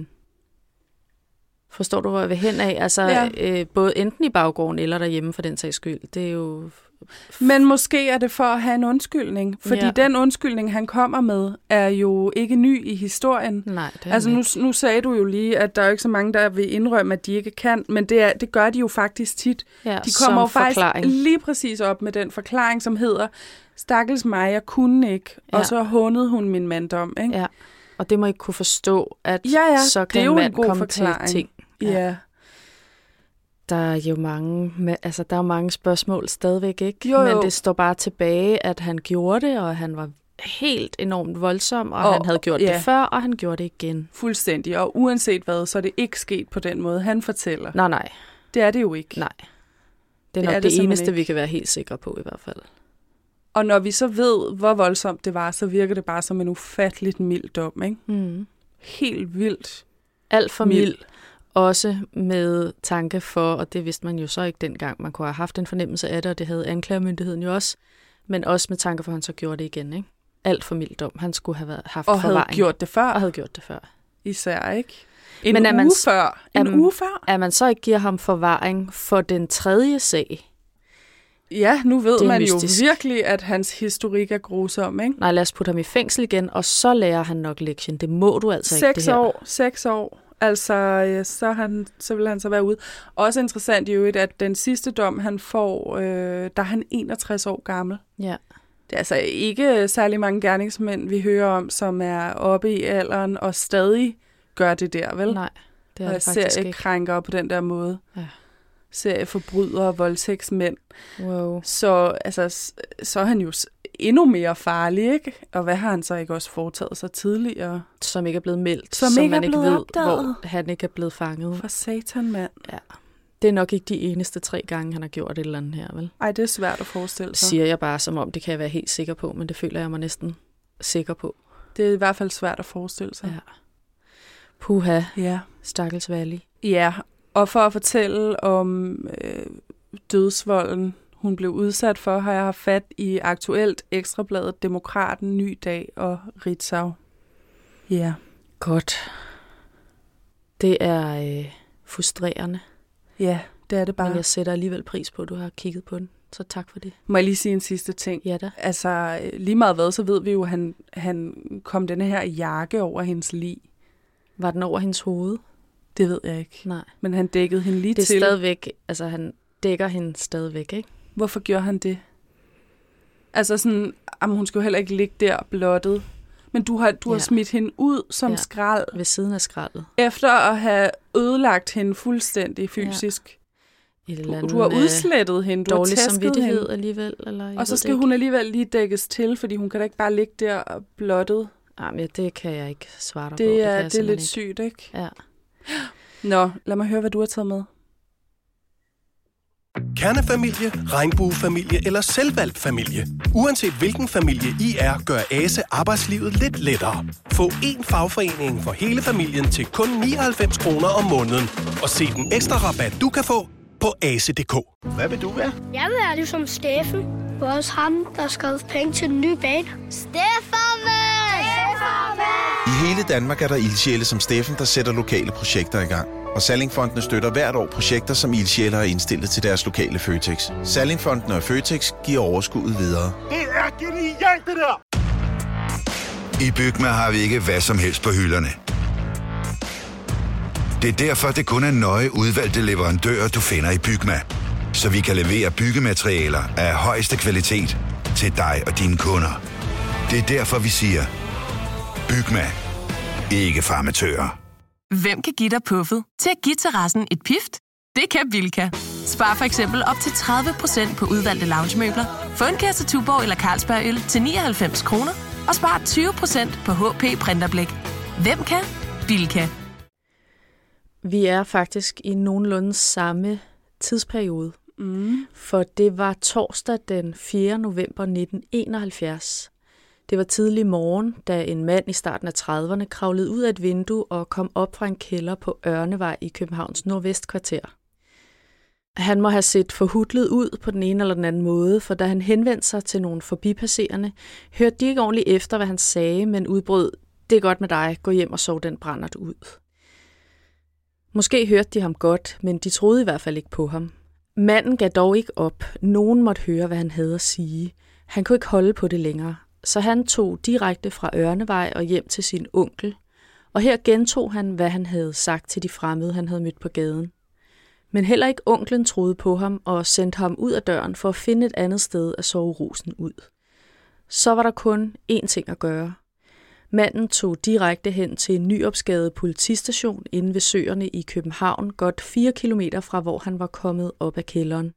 S1: Forstår du, hvor jeg vil hen af? Altså, ja. øh, både enten i baggården eller derhjemme for den sags skyld. Det er jo...
S2: Men måske er det for at have en undskyldning, fordi ja. den undskyldning, han kommer med, er jo ikke ny i historien.
S1: Nej, det er
S2: altså nu, nu sagde du jo lige, at der er jo ikke så mange, der vil indrømme, at de ikke kan, men det, er, det gør de jo faktisk tit.
S1: Ja,
S2: de kommer jo faktisk
S1: forklaring.
S2: lige præcis op med den forklaring, som hedder, stakkels mig, jeg kunne ikke, ja. og så hånede hun min manddom. Ikke?
S1: Ja, og det må ikke kunne forstå, at
S2: ja, ja.
S1: så kan
S2: det er jo
S1: en
S2: en god
S1: komme
S2: forklaring.
S1: til ting.
S2: Ja. ja.
S1: Der er jo mange, altså der er mange spørgsmål stadigvæk, ikke?
S2: Jo, jo.
S1: Men det står bare tilbage, at han gjorde det, og han var helt enormt voldsom, og, og han havde gjort ja. det før, og han gjorde det igen.
S2: Fuldstændig, og uanset hvad, så er det ikke sket på den måde, han fortæller.
S1: Nej, nej.
S2: Det er det jo ikke.
S1: Nej. Det er nok
S2: det, er
S1: det,
S2: det
S1: eneste, vi kan være helt sikre på i hvert fald.
S2: Og når vi så ved, hvor voldsomt det var, så virker det bare som en ufatteligt mild dom, ikke?
S1: Mm.
S2: Helt vildt.
S1: Alt for mild. mild. Også med tanke for, og det vidste man jo så ikke dengang, man kunne have haft en fornemmelse af det, og det havde anklagemyndigheden jo også, men også med tanke for, at han så gjorde det igen, ikke? Alt for mild dom. Han skulle have været, haft
S2: og
S1: forvaring.
S2: Og havde gjort det før.
S1: Og havde gjort det før.
S2: Især, ikke? En
S1: men
S2: uge
S1: man,
S2: før. En
S1: er,
S2: uge før.
S1: Er man så ikke giver ham forvaring for den tredje sag?
S2: Ja, nu ved man
S1: mystisk.
S2: jo virkelig, at hans historik er grusom, ikke?
S1: Nej, lad os putte ham i fængsel igen, og så lærer han nok lektien. Det må du altså
S2: seks
S1: ikke, det her.
S2: År, seks år. Altså, så, han, så vil han så være ude. Også interessant jo, at den sidste dom, han får, øh, der er han enogtres år gammel.
S1: Ja.
S2: Det er altså ikke særlig mange gerningsmænd, vi hører om, som er oppe i alderen og stadig gør det der, vel?
S1: Nej, det er
S2: og
S1: det faktisk ikke.
S2: Seriekrænker på den der måde.
S1: Ja.
S2: Serieforbrydere, voldtægtsmænd.
S1: Wow.
S2: Så, altså, så er han jo endnu mere farlig, ikke? Og hvad har han så ikke også foretaget sig tidligere?
S1: Som ikke er blevet meldt.
S2: Som,
S1: som
S2: ikke
S1: man
S2: er
S1: ikke
S2: blevet
S1: ved,
S2: opdaget.
S1: hvor han ikke er blevet fanget.
S2: For satan, mand.
S1: Ja. Det er nok ikke de eneste tre gange, han har gjort et eller andet her, vel?
S2: Ej, det er svært at forestille sig.
S1: Siger jeg bare, som om det kan jeg være helt sikker på, men det føler jeg mig næsten sikker på.
S2: Det er i hvert fald svært at forestille sig.
S1: Ja. Puha.
S2: Ja.
S1: Stakkels Valley.
S2: Ja, og for at fortælle om øh, dødsvolden, hun blev udsat for, har jeg haft fat i Aktuelt, Ekstrabladet, Demokraten, Ny Dag og Ritzau. Ja.
S1: Godt. Det er øh, frustrerende.
S2: Ja, det er det bare.
S1: Men jeg sætter alligevel pris på, at du har kigget på den. så tak for det.
S2: Må jeg lige sige en sidste ting?
S1: Ja da.
S2: Altså, lige meget hvad, så ved vi jo, at han, han kom denne her jakke over hendes lig.
S1: Var den over hendes hoved?
S2: Det ved jeg ikke.
S1: Nej.
S2: Men han dækkede hende lige
S1: til. Det er
S2: til.
S1: stadigvæk, altså han dækker hende stadigvæk, ikke?
S2: Hvorfor gjorde han det? Altså sådan, jamen, hun skal jo heller ikke ligge der blottet. Men du har, du ja. har smidt hende ud som ja. skrald.
S1: Ved siden af skraldet.
S2: Efter at have ødelagt hende fuldstændig fysisk. Ja. Du, du har udslettet hende, du har tæsket hende.
S1: Alligevel. Eller
S2: og så skal hun alligevel lige dækkes til, fordi hun kan da ikke bare ligge der blottet.
S1: Jamen, ja, det kan jeg ikke svare dig
S2: det
S1: på. Det
S2: er,
S1: det
S2: er lidt
S1: ikke.
S2: sygt, ikke?
S1: Ja.
S2: Nå, lad mig høre, hvad du har taget med.
S3: Kernefamilie, regnbuefamilie eller selvvalgt familie. Uanset hvilken familie I er, gør ASE arbejdslivet lidt lettere. Få én fagforening for hele familien til kun nioghalvfems kroner om måneden. Og se den ekstra rabat, du kan få på ase punktum d k.
S4: Hvad vil du være?
S5: Jeg vil være ligesom Steffen. Det var også ham, der skrev penge til den nye bane. Steffen!
S4: I hele Danmark er der ildsjæle som Steffen, der sætter lokale projekter i gang. Og Sallingfondene støtter hvert år projekter, som ildsjæle har indstillet til deres lokale Føtex. Sallingfondene og Føtex giver overskuddet videre.
S6: Det er genialt, det der!
S7: I Bygma har vi ikke hvad som helst på hylderne. Det er derfor, det kun er nøje udvalgte leverandører, du finder i Bygma. Så vi kan levere byggematerialer af højeste kvalitet til dig og dine kunder. Det er derfor, vi siger, Bygma. Ikke farmatører.
S8: Hvem kan give dig puffet til at give terrassen et pift? Det kan Bilka. Spar for eksempel op til tredive procent på udvalgte loungemøbler. Få en kasse Tuborg eller Carlsberg øl til nioghalvfems kroner. Og spar tyve procent på H P printerblæk. Hvem kan? Bilka.
S1: Vi er faktisk i nogenlunde samme tidsperiode. Mm. For det var torsdag den fjerde november nitten enoghalvfjerds. Det var tidlig morgen, da en mand i starten af trediverne kravlede ud af et vindue og kom op fra en kælder på Ørnevej i Københavns nordvestkvarter. Han må have set forhutlet ud på den ene eller den anden måde, for da han henvendte sig til nogle forbipasserende, hørte de ikke ordentligt efter, hvad han sagde, men udbrød, det er godt med dig, gå hjem og sov den brændert ud. Måske hørte de ham godt, men de troede i hvert fald ikke på ham. Manden gav dog ikke op. Nogen måtte høre, hvad han havde at sige. Han kunne ikke holde på det længere. Så han tog direkte fra Ørnevej og hjem til sin onkel, og her gentog han, hvad han havde sagt til de fremmede, han havde mødt på gaden. Men heller ikke onklen troede på ham og sendte ham ud af døren for at finde et andet sted at sove rusen ud. Så var der kun én ting at gøre. Manden tog direkte hen til en nyopskadet politistation inde ved Søerne i København, godt fire kilometer fra hvor han var kommet op af kælderen.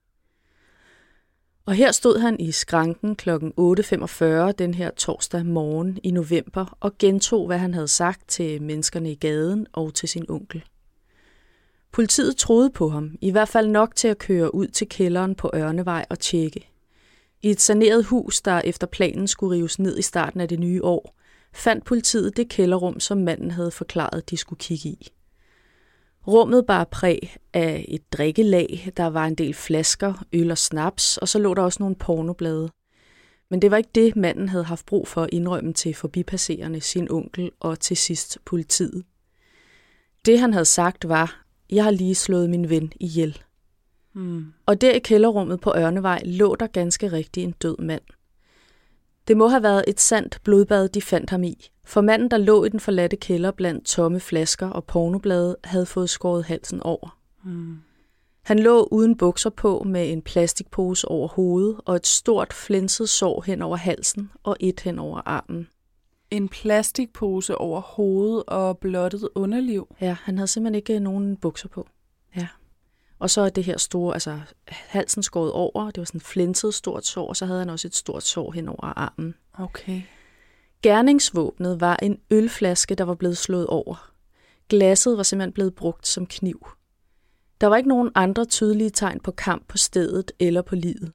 S1: Og her stod han i skranken klokken otte femogfyrre den her torsdag morgen i november og gentog, hvad han havde sagt til menneskerne i gaden og til sin onkel. Politiet troede på ham, i hvert fald nok til at køre ud til kælderen på Ørnevej og tjekke. I et saneret hus, der efter planen skulle rives ned i starten af det nye år, fandt politiet det kælderrum, som manden havde forklaret, de skulle kigge i. Rummet bar præg af et drikkelag, der var en del flasker, øl og snaps, og så lå der også nogle pornoblade. Men det var ikke det, manden havde haft brug for at indrømme til forbipasserende, sin onkel og til sidst politiet. Det han havde sagt var, jeg har lige slået min ven ihjel. Hmm. Og der i kælderrummet på Ørnevej lå der ganske rigtig en død mand. Det må have været et sandt blodbad, de fandt ham i, for manden, der lå i den forladte kælder blandt tomme flasker og pornoblade, havde fået skåret halsen over. Hmm. Han lå uden bukser på med en plastikpose over hovedet og et stort flænset sår hen over halsen og et hen over armen.
S2: En plastikpose over hovedet og blottet underliv?
S1: Ja, han havde simpelthen ikke nogen bukser på. Ja. Og så er det her store, altså halsen skåret over, det var sådan en flænset stort sår, og så havde han også et stort sår hen over armen.
S2: Okay.
S1: Gerningsvåbnet var en ølflaske, der var blevet slået over. Glasset var simpelthen blevet brugt som kniv. Der var ikke nogen andre tydelige tegn på kamp på stedet eller på livet.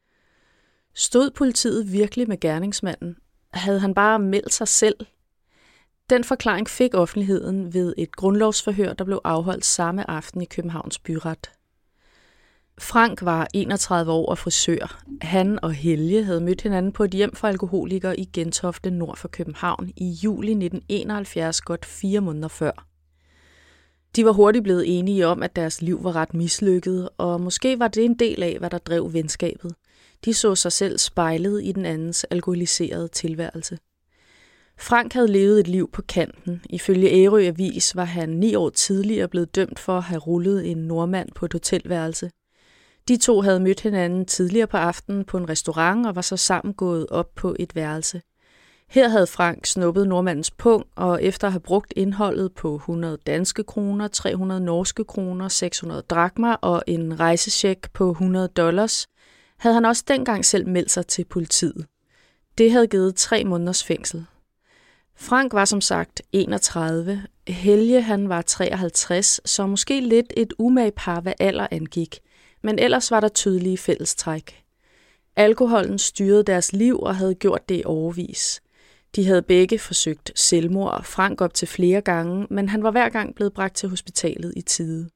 S1: Stod politiet virkelig med gerningsmanden? Havde han bare meldt sig selv? Den forklaring fik offentligheden ved et grundlovsforhør, der blev afholdt samme aften i Københavns Byret. Frank var enogtredive år og frisør. Han og Helge havde mødt hinanden på et hjem for alkoholikere i Gentofte nord for København i juli nitten enoghalvfjerds, godt fire måneder før. De var hurtigt blevet enige om, at deres liv var ret mislykket, og måske var det en del af, hvad der drev venskabet. De så sig selv spejlet i den andens alkoholiserede tilværelse. Frank havde levet et liv på kanten. Ifølge Ærø Avis var han ni år tidligere blevet dømt for at have rullet en nordmand på et hotelværelse. De to havde mødt hinanden tidligere på aftenen på en restaurant og var så sammen gået op på et værelse. Her havde Frank snuppet nordmandens pung, og efter at have brugt indholdet på hundrede danske kroner, tre hundrede norske kroner, seks hundrede drakmer og en rejsecheck på hundrede dollars, havde han også dengang selv meldt sig til politiet. Det havde givet tre måneders fængsel. Frank var som sagt enogtredive. Helge han var treoghalvtreds, så måske lidt et umage par, hvad alder angik. Men ellers var der tydelige fællestræk. Alkoholen styrede deres liv og havde gjort det i årevis. De havde begge forsøgt selvmord, Frank op til flere gange, men han var hver gang blevet bragt til hospitalet i tide.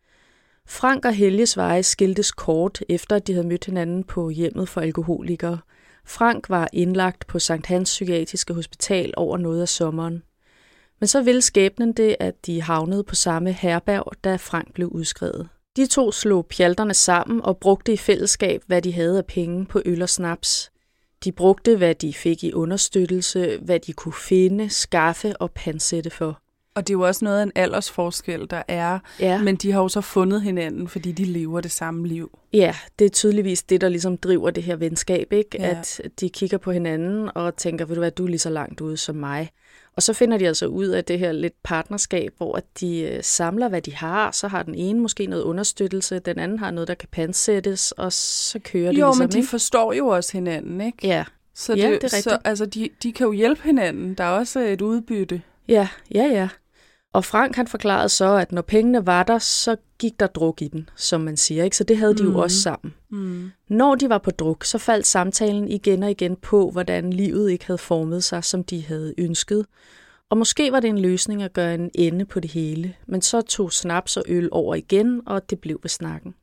S1: Frank og Helges veje skiltes kort, efter at de havde mødt hinanden på hjemmet for alkoholikere. Frank var indlagt på Sankt Hans Psykiatriske Hospital over noget af sommeren. Men så ville skæbnen det, at de havnede på samme herberg, da Frank blev udskrevet. De to slog pjalterne sammen og brugte i fællesskab, hvad de havde af penge på øl og snaps. De brugte, hvad de fik i understøttelse, hvad de kunne finde, skaffe og pansætte for.
S2: Og det er jo også noget af en aldersforskel, der er, ja. Men de har jo så fundet hinanden, fordi de lever det samme liv.
S1: Ja, det er tydeligvis det, der ligesom driver det her venskab, ikke? Ja. At de kigger på hinanden og tænker, ved du hvad, du er lige så langt ude som mig. Og så finder de altså ud af det her lidt partnerskab, hvor de samler, hvad de har. Så har den ene måske noget understøttelse, den anden har noget, der kan pansættes, og så kører det
S2: jo,
S1: ligesom,
S2: men de
S1: ikke?
S2: forstår jo også hinanden, ikke?
S1: Ja,
S2: så
S1: ja
S2: det,
S1: det er rigtigt.
S2: Så, altså, de, de kan jo hjælpe hinanden. Der er også et udbytte.
S1: Ja, ja, ja. Og Frank han forklarede så, at når pengene var der, så gik der druk i den, som man siger, ikke? Så det havde de mm. jo også sammen. Mm. Når de var på druk, så faldt samtalen igen og igen på, hvordan livet ikke havde formet sig, som de havde ønsket. Og måske var det en løsning at gøre en ende på det hele, men så tog snaps og øl over igen, og det blev ved snakken.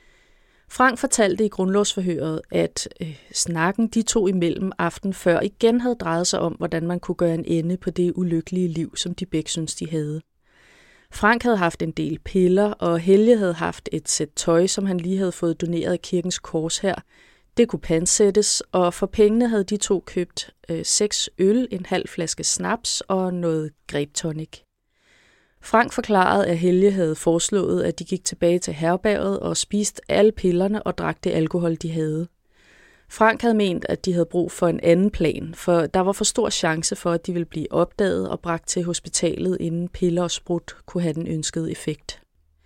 S1: Frank fortalte i grundlovsforhøret, at øh, snakken de to imellem aften før igen havde drejet sig om, hvordan man kunne gøre en ende på det ulykkelige liv, som de begge syntes, de havde. Frank havde haft en del piller, og Helge havde haft et sæt tøj, som han lige havde fået doneret af Kirkens Kors her. Det kunne pansættes, og for pengene havde de to købt øh, seks øl, en halv flaske snaps og noget grapetonic. Frank forklarede, at Helge havde foreslået, at de gik tilbage til herberget og spiste alle pillerne og drak det alkohol, de havde. Frank havde ment, at de havde brug for en anden plan, for der var for stor chance for, at de ville blive opdaget og bragt til hospitalet, inden piller og sprut kunne have den ønskede effekt.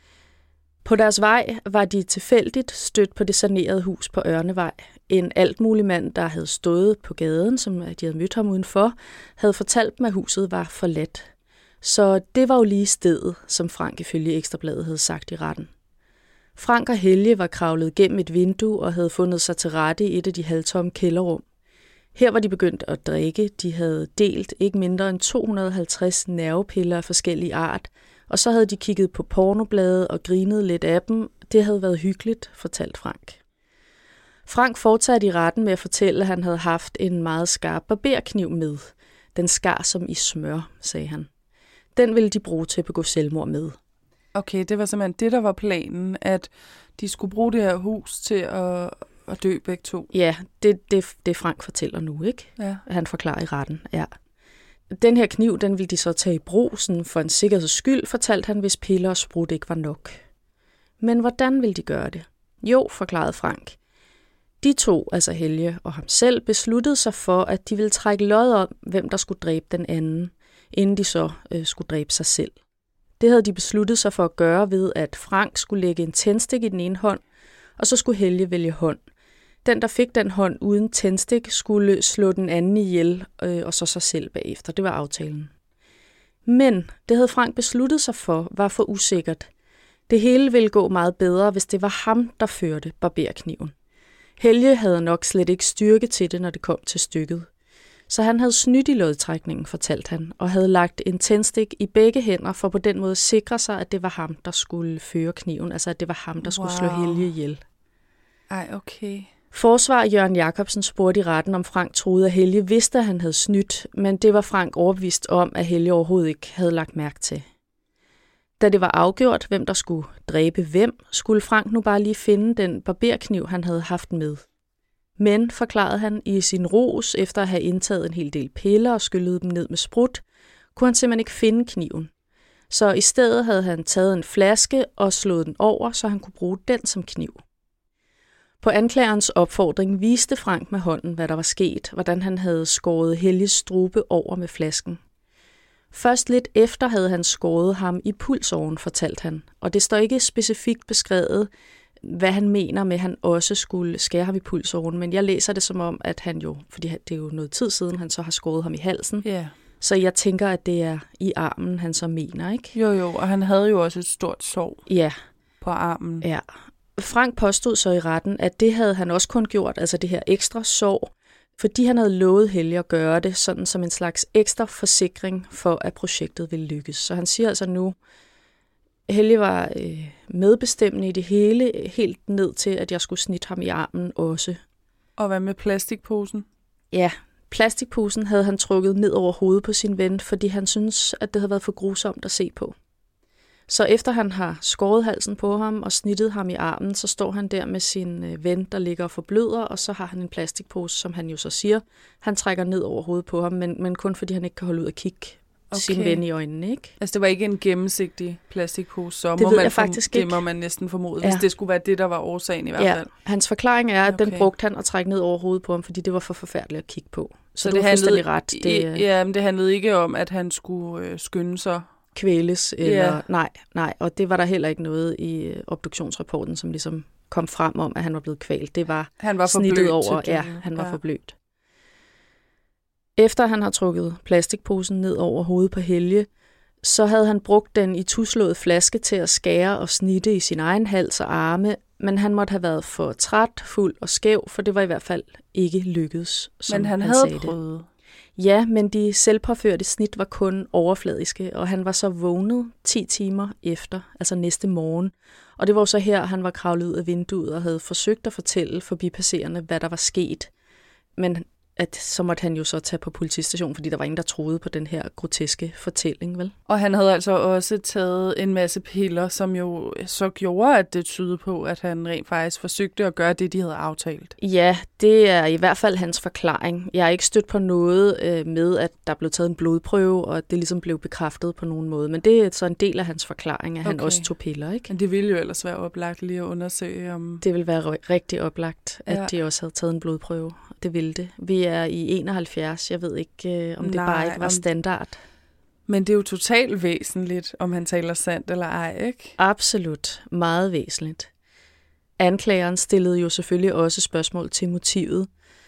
S1: På deres vej var de tilfældigt stødt på det sanerede hus på Ørnevej. En altmulig mand, der havde stået på gaden, som de havde mødt ham udenfor, havde fortalt dem, at huset var forladt. Så det var jo lige stedet, som Frank ifølge Ekstrabladet havde sagt i retten. Frank og Helge var kravlet gennem et vindue og havde fundet sig til rette i et af de halvtomme kælderrum. Her var de begyndt at drikke. De havde delt ikke mindre end to hundrede og halvtreds nervepiller af forskellige art, og så havde de kigget på pornoblade og grinet lidt af dem. Det havde været hyggeligt, fortalte Frank. Frank fortsatte i retten med at fortælle, at han havde haft en meget skarp barberkniv med. Den skar som i smør, sagde han. Den ville de bruge til at begå selvmord med. Okay, det var simpelthen det, der var planen, at de skulle bruge det her hus til at, at dø begge to. Ja, det, det, det Frank fortæller nu, ikke? Ja. Han forklarer i retten, ja. Den her kniv, den ville de så tage i brug, sådan for en sikkerheds skyld, fortalte han, hvis piller og sprut ikke var nok. Men hvordan ville de gøre det? Jo, forklarede Frank. De to, altså Helge og ham selv, besluttede sig for, at de ville trække lod om, hvem der skulle dræbe den anden, inden de så øh, skulle dræbe sig selv. Det havde de besluttet sig for at gøre ved, at Frank skulle lægge en tændstik i den ene hånd, og så skulle Helge vælge hånd. Den, der fik den hånd uden tændstik, skulle slå den anden ihjel, øh, og så sig selv bagefter. Det var aftalen. Men det havde Frank besluttet sig for, var for usikkert. Det hele ville gå meget bedre, hvis det var ham, der førte barberkniven. Helge havde nok slet ikke styrke til det, når det kom til stykket. Så han havde snydt i lodtrækningen, fortalte han, og havde lagt en tændstik i begge hænder for på den måde at sikre sig, at det var ham, der skulle føre kniven. Altså, at det var ham, der skulle wow. slå Helge ihjel. Ej, okay. Forsvarer Jørgen Jacobsen spurgte i retten, om Frank troede, at Helge vidste, at han havde snydt, men det var Frank overbevist om, at Helge overhovedet ikke havde lagt mærke til. Da det var afgjort, hvem der skulle dræbe hvem, skulle Frank nu bare lige finde den barberkniv, han havde haft med. Men, forklarede han i sin ros, efter at have indtaget en hel del piller og skyllet dem ned med sprut, kunne han simpelthen ikke finde kniven. Så i stedet havde han taget en flaske og slået den over, så han kunne bruge den som kniv. På anklagerens opfordring viste Frank med hånden, hvad der var sket, hvordan han havde skåret Helges strube over med flasken. Først lidt efter havde han skåret ham i pulsåren, fortalte han, og det står ikke specifikt beskrevet, hvad han mener med, at han også skulle skære ham i pulsåren, men jeg læser det som om, at han jo, fordi det er jo noget tid siden, han så har skåret ham i halsen,
S2: yeah.
S1: Så jeg tænker, at det er i armen, han så mener, ikke?
S2: Jo, jo, og han havde jo også et stort sår
S1: ja.
S2: på armen.
S1: Ja. Frank påstod så i retten, at det havde han også kun gjort, altså det her ekstra sår, fordi han havde lovet Helge at gøre det, sådan som en slags ekstra forsikring for, at projektet ville lykkes. Så han siger altså nu, Helge var øh, medbestemmende i det hele, helt ned til, at jeg skulle snitte ham i armen også.
S2: Og hvad med plastikposen?
S1: Ja, plastikposen havde han trukket ned over hovedet på sin ven, fordi han syntes, at det havde været for grusomt at se på. Så efter han har skåret halsen på ham og snittet ham i armen, så står han der med sin ven, der ligger og forbløder, og så har han en plastikpose, som han jo så siger, han trækker ned over hovedet på ham, men, men kun fordi han ikke kan holde ud og kigge okay. sin ven i øjnene, ikke?
S2: Altså det var ikke en gennemsigtig plastikpose, så
S1: det
S2: må
S1: ved
S2: man
S1: jeg faktisk
S2: form-
S1: ikke.
S2: Det må man næsten formode,
S1: ja.
S2: hvis det skulle være det, der var årsagen i hvert
S1: ja.
S2: fald.
S1: Hans forklaring er, at
S2: okay.
S1: den brugte han at trække ned over hovedet på ham, fordi det var for forfærdeligt at kigge på. Så, så det,
S2: det
S1: var fuldstændig ret.
S2: Det, ja, men det handlede ikke om, at han skulle øh, skynde sig.
S1: Kvæles, eller
S2: yeah.
S1: nej, nej. Og det var der heller ikke noget i obduktionsrapporten, som ligesom kom frem om, at han var blevet kvalt. Det var,
S2: han var
S1: snittet over. Ja, han var ja. forblødt. Efter han har trukket plastikposen ned over hovedet på Helge, så havde han brugt den i tuslået flaske til at skære og snitte i sin egen hals og arme, men han måtte have været for træt, fuld og skæv, for det var i hvert fald ikke lykkedes, som
S2: Men han,
S1: han
S2: havde
S1: sagde
S2: prøvet.
S1: Det. Ja, men de selvpåførte snit var kun overfladiske, og han var så vågnet ti timer efter, altså næste morgen. Og det var så her, han var kravlet ud af vinduet og havde forsøgt at fortælle forbipasserende, hvad der var sket. Men at så måtte han jo så tage på politistationen, fordi der var ingen, der troede på den her groteske fortælling, vel?
S2: Og han havde altså også taget en masse piller, som jo så gjorde, at det tydede på, at han rent faktisk forsøgte at gøre det, de havde aftalt.
S1: Ja, det er i hvert fald hans forklaring. Jeg har ikke stødt på noget øh, med, at der blev taget en blodprøve, og at det ligesom blev bekræftet på nogen måde. Men det er så en del af hans forklaring, at okay. han også tog piller, ikke?
S2: Men det ville jo ellers være oplagt lige at undersøge om...
S1: Det ville være rigtig oplagt, at
S2: ja.
S1: de også havde taget en blodprøve. Det ville det. Vi er i enoghalvfjerds. Jeg ved ikke, øh, om det
S2: Nej,
S1: bare ikke var
S2: om...
S1: standard.
S2: Men det er jo totalt væsentligt, om han taler sandt eller ej, ikke?
S1: Absolut. Meget væsentligt. Anklageren stillede jo selvfølgelig også spørgsmål til motivet.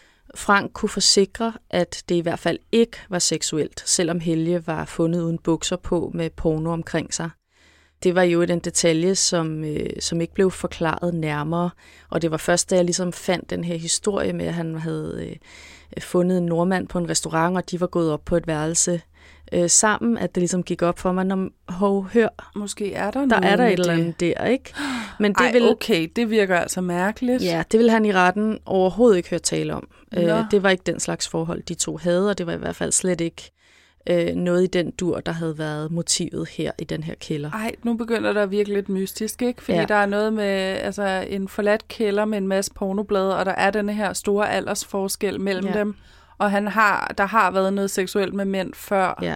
S1: Frank kunne forsikre, at det i hvert fald ikke var seksuelt, selvom Helge var fundet uden bukser på med porno omkring sig. Det var jo en detalje, som, øh, som ikke blev forklaret nærmere, og det var først, da jeg ligesom fandt den her historie med, at han havde øh, fundet en nordmand på en restaurant, og de var gået op på et værelse øh, sammen, at det ligesom gik op for mig, når hov, hør,
S2: måske er der,
S1: der
S2: noget
S1: er der et
S2: det.
S1: eller andet der, ikke?
S2: Men det Ej, vil, okay, det virker altså mærkeligt.
S1: Ja, det ville han i retten overhovedet ikke høre tale om. Øh, det var ikke den slags forhold, de to havde, og det var i hvert fald slet ikke Øh, noget i den dur, der havde været motivet her i den her kælder.
S2: Ej, nu begynder der virkelig lidt mystisk, ikke? Fordi ja. der er noget med altså, en forladt kælder med en masse pornoblade, og der er denne her store aldersforskel mellem ja. dem. Og han har, der har været noget seksuelt med mænd før.
S1: Ja.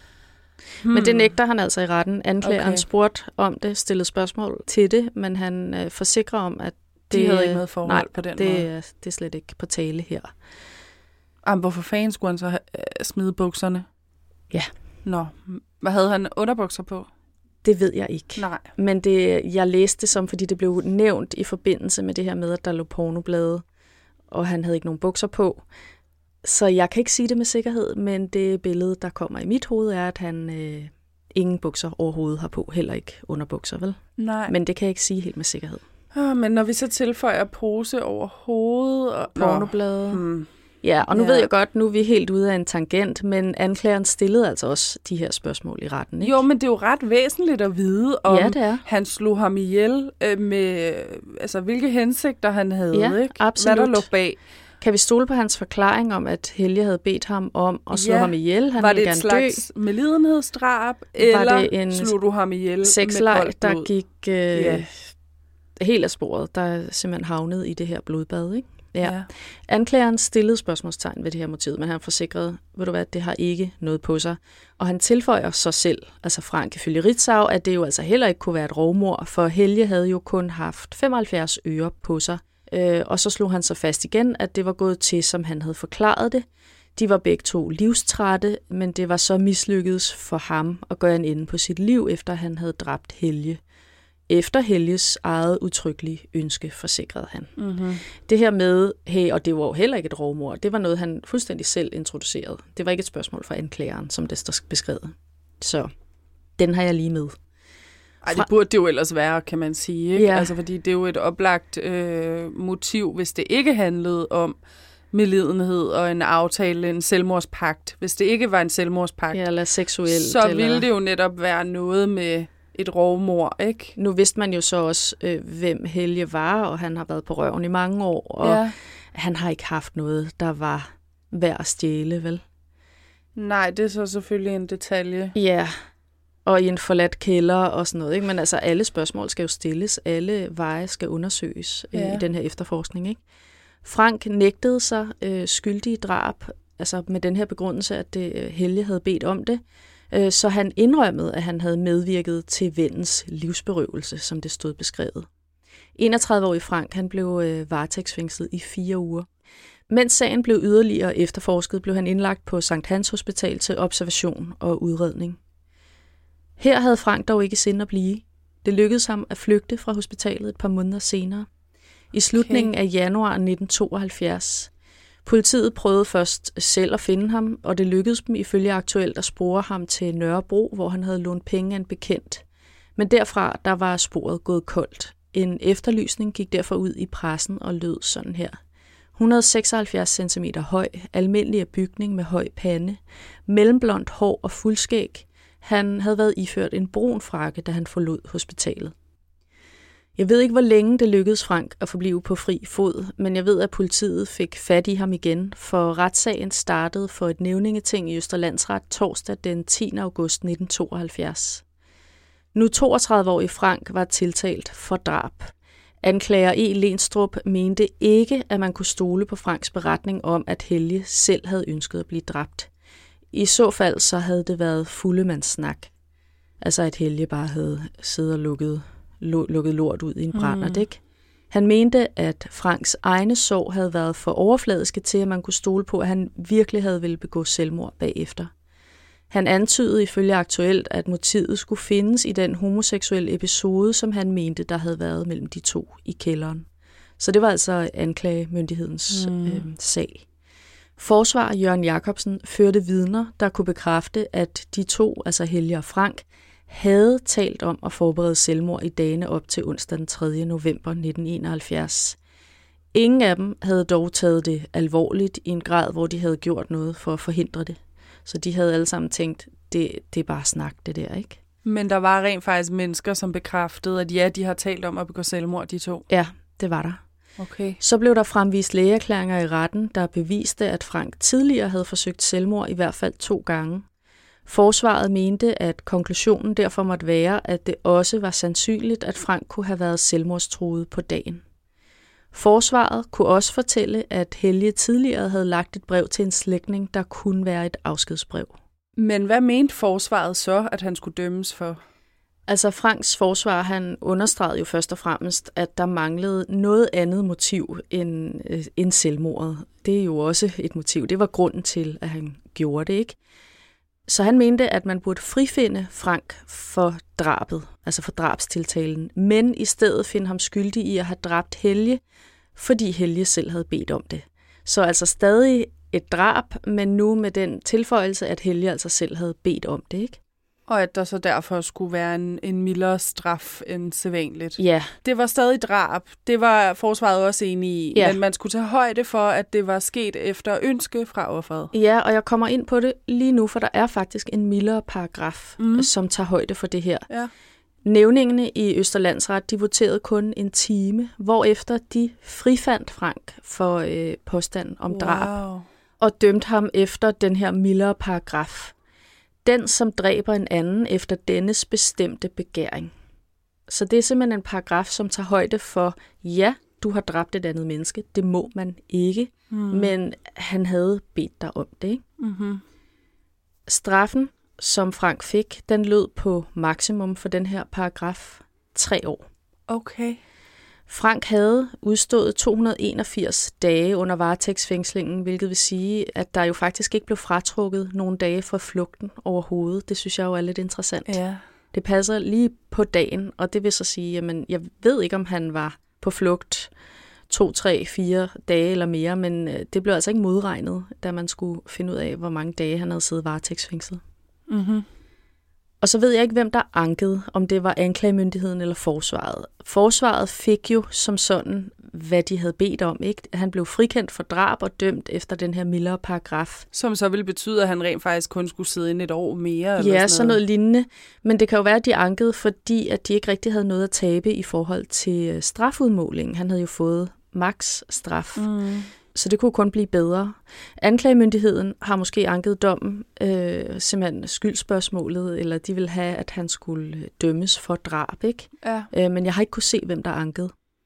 S1: Hmm. Men det nægter han altså i retten. Anklageren okay. spurgte om det, stillede spørgsmål til det, men han øh, forsikrer om, at det
S2: De havde ikke noget forhold
S1: nej,
S2: på den
S1: det,
S2: måde.
S1: Nej, det er slet ikke på tale her.
S2: Jamen, hvorfor fanden skulle han så have, øh, smide bukserne?
S1: Ja.
S2: Nå, hvad havde han underbukser på?
S1: Det ved jeg ikke.
S2: Nej.
S1: Men det, jeg læste det som, fordi det blev nævnt i forbindelse med det her med, at der lå pornoblade, og han havde ikke nogen bukser på. Så jeg kan ikke sige det med sikkerhed, men det billede, der kommer i mit hoved, er, at han øh, ingen bukser overhovedet har på, heller ikke underbukser, vel?
S2: Nej.
S1: Men det kan jeg ikke sige helt med sikkerhed.
S2: Oh, men når vi så tilføjer pose over hovedet og
S1: pornoblade... Hmm. Ja, og nu ja. ved jeg godt, nu er vi helt ude af en tangent, men anklageren stillede altså også de her spørgsmål i retten, ikke?
S2: Jo, men det er jo ret væsentligt at vide, om
S1: ja, det er.
S2: han slog ham ihjel øh, med, altså hvilke hensigter han havde,
S1: ja,
S2: ikke?
S1: Absolut.
S2: Hvad der lå bag.
S1: Kan vi stole på hans forklaring om, at Helge havde bedt ham om at slå ja. ham ihjel? Han
S2: var det et
S1: slags
S2: dø. medlidenhedsdrab, eller det en slog du ham ihjel
S1: sexleg, med der gik øh, ja. helt af sporet, der simpelthen havnede i det her blodbad, ikke? Ja. ja. Anklageren stillede spørgsmålstegn ved det her motiv, men han forsikrede, ved du hvad, det har ikke noget på sig. Og han tilføjer sig selv, altså Frank ifølge Ritzau, at det jo altså heller ikke kunne være et rovmord, for Helge havde jo kun haft femoghalvfjerds ører på sig. Øh, og så slog han så fast igen, at det var gået til, som han havde forklaret det. De var begge to livstrætte, men det var så mislykkedes for ham at gøre en ende på sit liv, efter han havde dræbt Helge. Efter Helges eget udtrykkelige ønske, forsikrede han. Mm-hmm. Det her med, hey, og det var jo heller ikke et rovmord, det var noget, han fuldstændig selv introducerede. Det var ikke et spørgsmål fra anklageren, som det står beskrevet. Så den har jeg lige med.
S2: Ej, det burde det jo ellers være, kan man sige. Ikke? Ja. Altså, fordi det er jo et oplagt øh, motiv, hvis det ikke handlede om medlidenhed og en aftale, en selvmordspagt. Hvis det ikke var en selvmordspagt,
S1: ja, eller seksuelt,
S2: så
S1: eller...
S2: ville det jo netop være noget med et rovmord, ikke?
S1: Nu vidste man jo så også, øh, hvem Helge var, og han har været på røven i mange år, og ja. han har ikke haft noget, der var værd at stjæle, vel?
S2: Nej, det er så selvfølgelig en detalje.
S1: Ja, og i en forladt kælder og sådan noget, ikke? Men altså, alle spørgsmål skal jo stilles, alle veje skal undersøges ja. øh, i den her efterforskning, ikke? Frank nægtede sig øh, skyldig i drab, altså med den her begrundelse, at det, øh, Helge havde bedt om det, øh, så han indrømmede, at han havde medvirket til vennens livsberøvelse, som det stod beskrevet. enogtredive-årig Frank, han blev øh, varetægtsfængslet i fire uger. Mens sagen blev yderligere efterforsket, blev han indlagt på Sankt Hans Hospital til observation og udredning. Her havde Frank dog ikke sind at blive. Det lykkedes ham at flygte fra hospitalet et par måneder senere. I slutningen okay. af januar nitten tooghalvfjerds. Politiet prøvede først selv at finde ham, og det lykkedes dem ifølge Aktuelt at spore ham til Nørrebro, hvor han havde lånt penge af en bekendt. Men derfra, der var sporet gået koldt. En efterlysning gik derfor ud i pressen og lød sådan her. et hundrede og seksoghalvfjerds centimeter høj, almindelig af bygning med høj pande, mellemblondt hår og fuldskæg. Han havde været iført en brun frakke, da han forlod hospitalet. Jeg ved ikke, hvor længe det lykkedes Frank at forblive på fri fod, men jeg ved, at politiet fik fat i ham igen, for retssagen startede for et nævningeting i Østre Landsret torsdag den tiende august nitten tooghalvfjerds. Nu toogtredive-årig Frank var tiltalt for drab. Anklager E. Lenstrup mente ikke, at man kunne stole på Franks beretning om, at Helge selv havde ønsket at blive dræbt. I så fald så havde det været fuldemandssnak. Altså at Helge bare havde siddet og lukket, lukket lort ud i en brændert, mm. ikke? Han mente, at Franks egne sår havde været for overfladiske til, at man kunne stole på, at han virkelig havde ville begå selvmord bagefter. Han antydede ifølge Aktuelt, at motivet skulle findes i den homoseksuelle episode, som han mente, der havde været mellem de to i kælderen. Så det var altså anklagemyndighedens mm. øh, sag. Forsvarer Jørgen Jacobsen førte vidner, der kunne bekræfte, at de to, altså Helge og Frank, havde talt om at forberede selvmord i dagene op til onsdag den tredje november nitten enoghalvfjerds. Ingen af dem havde dog taget det alvorligt i en grad, hvor de havde gjort noget for at forhindre det. Så de havde alle sammen tænkt, det, det er bare snak, det der, ikke?
S2: Men der var rent faktisk mennesker, som bekræftede, at ja, de har talt om at begå selvmord, de to?
S1: Ja, det var der.
S2: Okay.
S1: Så blev der fremvist lægeerklæringer i retten, der beviste, at Frank tidligere havde forsøgt selvmord i hvert fald to gange. Forsvaret mente, at konklusionen derfor måtte være, at det også var sandsynligt, at Frank kunne have været selvmordstruet på dagen. Forsvaret kunne også fortælle, at Helge tidligere havde lagt et brev til en slægtning, der kunne være et afskedsbrev.
S2: Men hvad mente forsvaret så, at han skulle dømmes for?
S1: Altså Franks forsvar, han understregede jo først og fremmest, at der manglede noget andet motiv end, øh, end selvmordet. Det er jo også et motiv. Det var grunden til, at han gjorde det, ikke? Så han mente, at man burde frifinde Frank for drabet, altså for drabstiltalen, men i stedet finde ham skyldig i at have dræbt Helge, fordi Helge selv havde bedt om det. Så altså stadig et drab, men nu med den tilføjelse, at Helge altså selv havde bedt om det, ikke?
S2: Og at der så derfor skulle være en, en mildere straf end sædvanligt.
S1: Ja.
S2: Det var stadig drab. Det var forsvaret også enig i. Ja. Men man skulle tage højde for, at det var sket efter ønske fra offeret.
S1: Ja, og jeg kommer ind på det lige nu, for der er faktisk en mildere paragraf, mm. som tager højde for det her.
S2: Ja.
S1: Nævningene i Østre Landsret, de voterede kun en time, hvorefter de frifandt Frank for øh, påstand om wow. drab, og dømte ham efter den her mildere paragraf. Den, som dræber en anden efter dennes bestemte begæring. Så det er simpelthen en paragraf, som tager højde for, ja, du har dræbt et andet menneske. Det må man ikke, mm. men han havde bedt dig om det. Ikke?
S2: Mm-hmm.
S1: Straffen, som Frank fik, den lød på maksimum for den her paragraf tre år.
S2: Okay.
S1: Frank havde udstået to hundrede og enogfirs dage under varetægtsfængslingen, hvilket vil sige, at der jo faktisk ikke blev fratrukket nogle dage fra flugten overhovedet. Det synes jeg jo er lidt interessant.
S2: Ja.
S1: Det passer lige på dagen, og det vil så sige, at jeg ved ikke, om han var på flugt to, tre, fire dage eller mere, men det blev altså ikke modregnet, da man skulle finde ud af, hvor mange dage han havde siddet varetægtsfængslet.
S2: Mhm.
S1: Og så ved jeg ikke, hvem der ankede, om det var anklagemyndigheden eller forsvaret. Forsvaret fik jo som sådan, hvad de havde bedt om. Ikke? Han blev frikendt for drab og dømt efter den her mildere paragraf.
S2: Som så ville betyde, at han rent faktisk kun skulle sidde inde et år mere? Eller
S1: ja,
S2: sådan,
S1: sådan noget lignende. Men det kan jo være, at de ankede, fordi at de ikke rigtig havde noget at tabe i forhold til strafudmålingen. Han havde jo fået maks straf. Mm. Så det kunne kun blive bedre. Anklagemyndigheden har måske anket dommen, øh, simpelthen skyldspørgsmålet, eller de vil have, at han skulle dømmes for drab, ikke?
S2: Ja.
S1: Øh, men jeg har ikke kunne se, hvem der ankede.